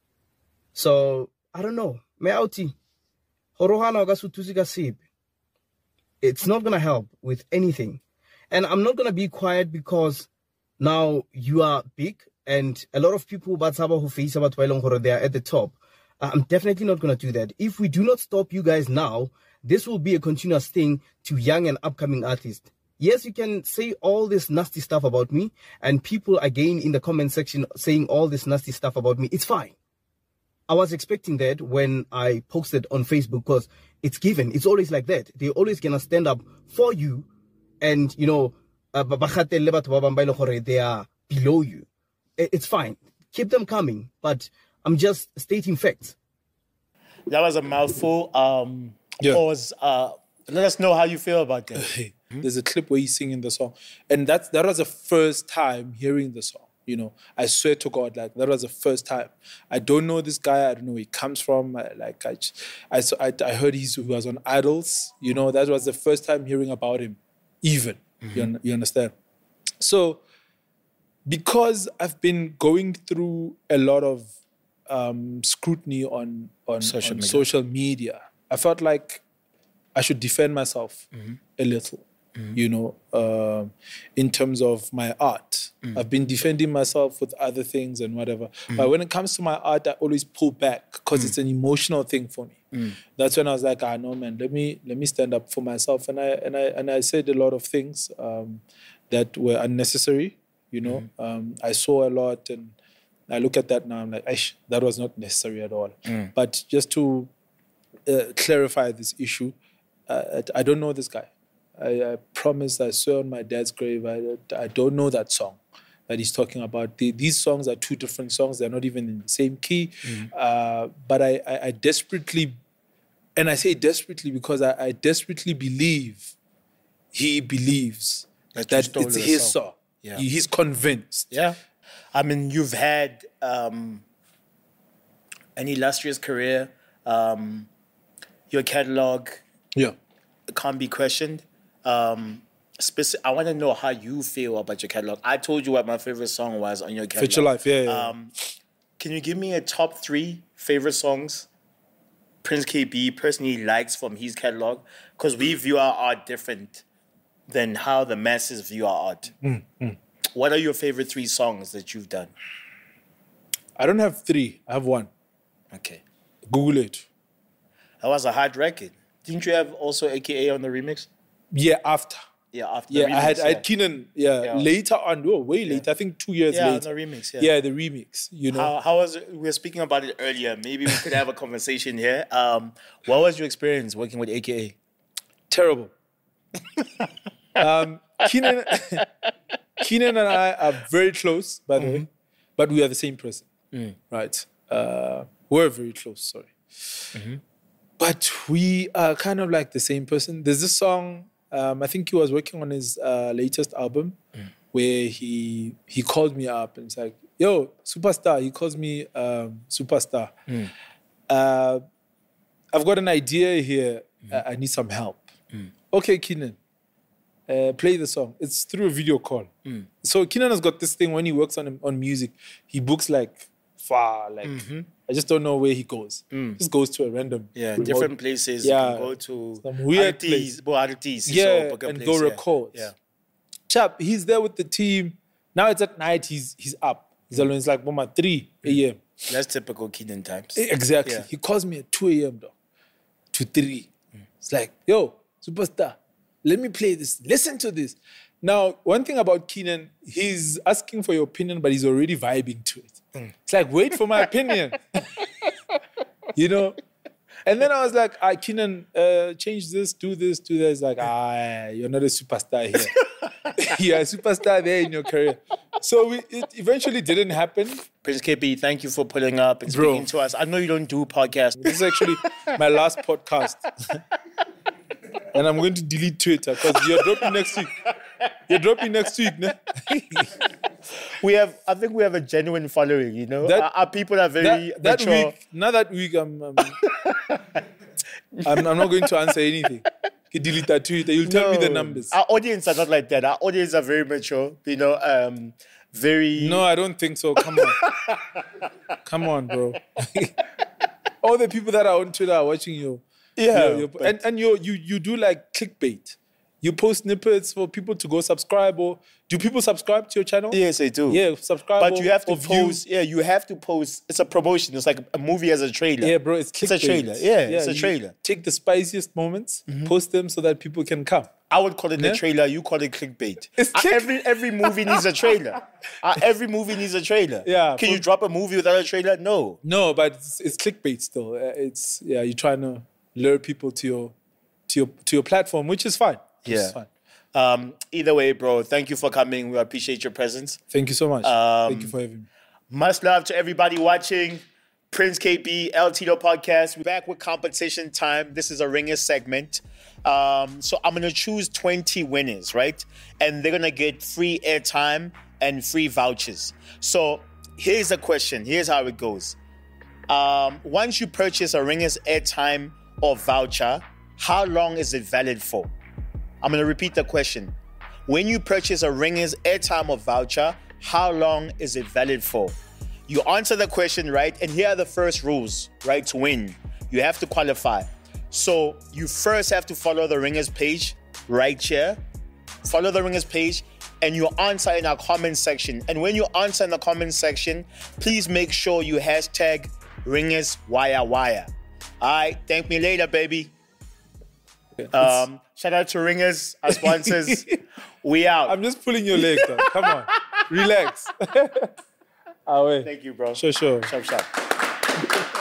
So, I don't know. Me auti. Horohana gasutuziga sib. It's not going to help with anything. And I'm not going to be quiet because now you are big and a lot of people who face about they are at the top. I'm definitely not going to do that. If we do not stop you guys now, this will be a continuous thing to young and upcoming artists. Yes, you can say all this nasty stuff about me and people again in the comment section saying all this nasty stuff about me. It's fine. I was expecting that when I posted on Facebook because it's given. It's always like that. They're always going to stand up for you and, you know, uh, they are below you. It's fine. Keep them coming. But I'm just stating facts. That was a mouthful. Um, Yeah. Pause. Uh, let us know how you feel about that. There's a clip where he's singing the song. And that's, that was the first time hearing the song. You know, I swear to God, like that was the first time. I don't know this guy. I don't know where he comes from. I, like I, I, I, I heard he's, he was on Idols. You know, that was the first time hearing about him, even. Mm-hmm. You, un, you understand? So because I've been going through a lot of um, scrutiny on on Social on media. social media, I felt like I should defend myself Mm-hmm. a little. You know, uh, in terms of my art, Mm. I've been defending myself with other things and whatever. But when it comes to my art, I always pull back because it's an emotional thing for me. That's when I was like, ah, no, man, let me let me stand up for myself. And I and I and I said a lot of things um, that were unnecessary. You know, um, I saw a lot, and I look at that now. I'm like, Aish, that was not necessary at all. But just to uh, clarify this issue, uh, I don't know this guy. I, I promise, I swear on my dad's grave, I, I don't know that song that he's talking about. The, these songs are two different songs. They're not even in the same key. Uh, but I, I, I desperately, and I say desperately because I, I desperately believe he believes That that, you stole it's the his song. song. Yeah. He- he's convinced. Yeah. I mean, you've had um, an illustrious career. Um, your catalog Yeah. can't be questioned. Um, speci- I want to know how you feel about your catalog. I told you what my favorite song was on your catalog. Fit Your Life, yeah, yeah. Um, can you give me a top three favorite songs Prince K B personally likes from his catalog? Because we view our art different than how the masses view our art. Mm, What are your favorite three songs that you've done? I don't have three. I have one. Okay. Google it. That was a hard record. Didn't you have also A K A on the remix? Yeah, after. Yeah, after the Yeah, remix, I had I yeah. had Keenan. Yeah, Yeah. later on. Oh, way later. I think two years Yeah, on later. the remix, yeah. Yeah, the remix. You know. How, how was it? We were speaking about it earlier. Maybe we could have a conversation here. Um, what was your experience working with A K A? Terrible. um, Keenan, Keenan and I are very close, by the way, but we are the same person, right? Uh, we're very close. Sorry, but we are kind of like the same person. There's this song. Um, I think he was working on his uh, latest album, where he he called me up and it's like, "Yo, superstar." He calls me um, superstar. Uh, I've got an idea here. I, I need some help. Okay, Keenan, uh, play the song. It's through a video call. So Keenan has got this thing when he works on on music, he books like far, like I just don't know where he goes. Just goes to a random Yeah, remote- different places. Yeah, You can go to some weird artists, place. bo- artists, so Yeah, book a and place, go yeah. record. Yeah. Chap, he's there with the team. Now it's at night. He's he's up. He's alone. It's like Mama three a.m. That's typical Keenan times. Exactly. Yeah. He calls me at two a.m. though, to three. It's like, yo, superstar, let me play this. Listen to this. Now, one thing about Keenan, he's asking for your opinion, but he's already vibing to it. It's like, wait for my opinion. You know? And then I was like, ah, Keenan, uh, change this, do this, do this. Like, ah, you're not a superstar here. You're a superstar there in your career. So we, it eventually didn't happen. Prince K B, thank you for pulling up and Bro. speaking to us. I know you don't do podcasts. This is actually my last podcast. And I'm going to delete Twitter because you're dropping next week. You're dropping next week, ne? We have, I think we have a genuine following, you know? That- our, our people are very That, that mature. week, not that week, I'm, um, I'm, I'm not going to answer anything. You delete that Twitter. You'll tell me the No. numbers. Our audience are not like that. Our audience are very mature, you know, um, very... No, I don't think so. Come on. Come on, bro. All the people that are on Twitter are watching you. Yeah, Your- your- but- and and you you you do like clickbait. You post snippets for people to go subscribe, or do people subscribe to your channel? Yes, they do. Yeah, subscribe. But or- you have to or view. post. Yeah, you have to post. It's a promotion. It's like a movie as a trailer. Yeah, bro, it's It's a clickbait. trailer. Yeah, it's a you trailer. Take the spiciest moments, post them so that people can come. I would call it Yeah? a trailer. You call it clickbait. It's Uh, click- every every movie needs a trailer. Uh, every movie needs a trailer. Yeah, Can for- you drop a movie without a trailer? No. No, but it's, it's clickbait still. Uh, It's yeah, you're trying to lure people to your to your to your platform, which is fine. Which is Yeah. fine. Um, either way, bro. Thank you for coming. We appreciate your presence. Thank you so much. Um, Thank you for having me. Much love to everybody watching. Prince K B, El Tito Podcast. We're back with competition time. This is a ringer segment. Um, so I'm going to choose twenty winners, right? And they're going to get free airtime and free vouchers. So here's the question. Here's how it goes. Um, once you purchase a ringer's airtime or voucher, how long is it valid for? I'm going to repeat the question. When you purchase a ringer's airtime or voucher, how long is it valid for? You answer the question, right? And here are the first rules, right, to win. You have to qualify. So you first have to follow the Ringers page right here. Follow the Ringers page and you answer in our comment section. And when you answer in the comment section, please make sure you hashtag Ringers Wire Wire. All right, thank me later, baby. Um, shout out to Ringers, our sponsors. We out. I'm just pulling your leg, though. Come on. Relax. Away. Thank you, bro. Sure, sure. Shop, shop.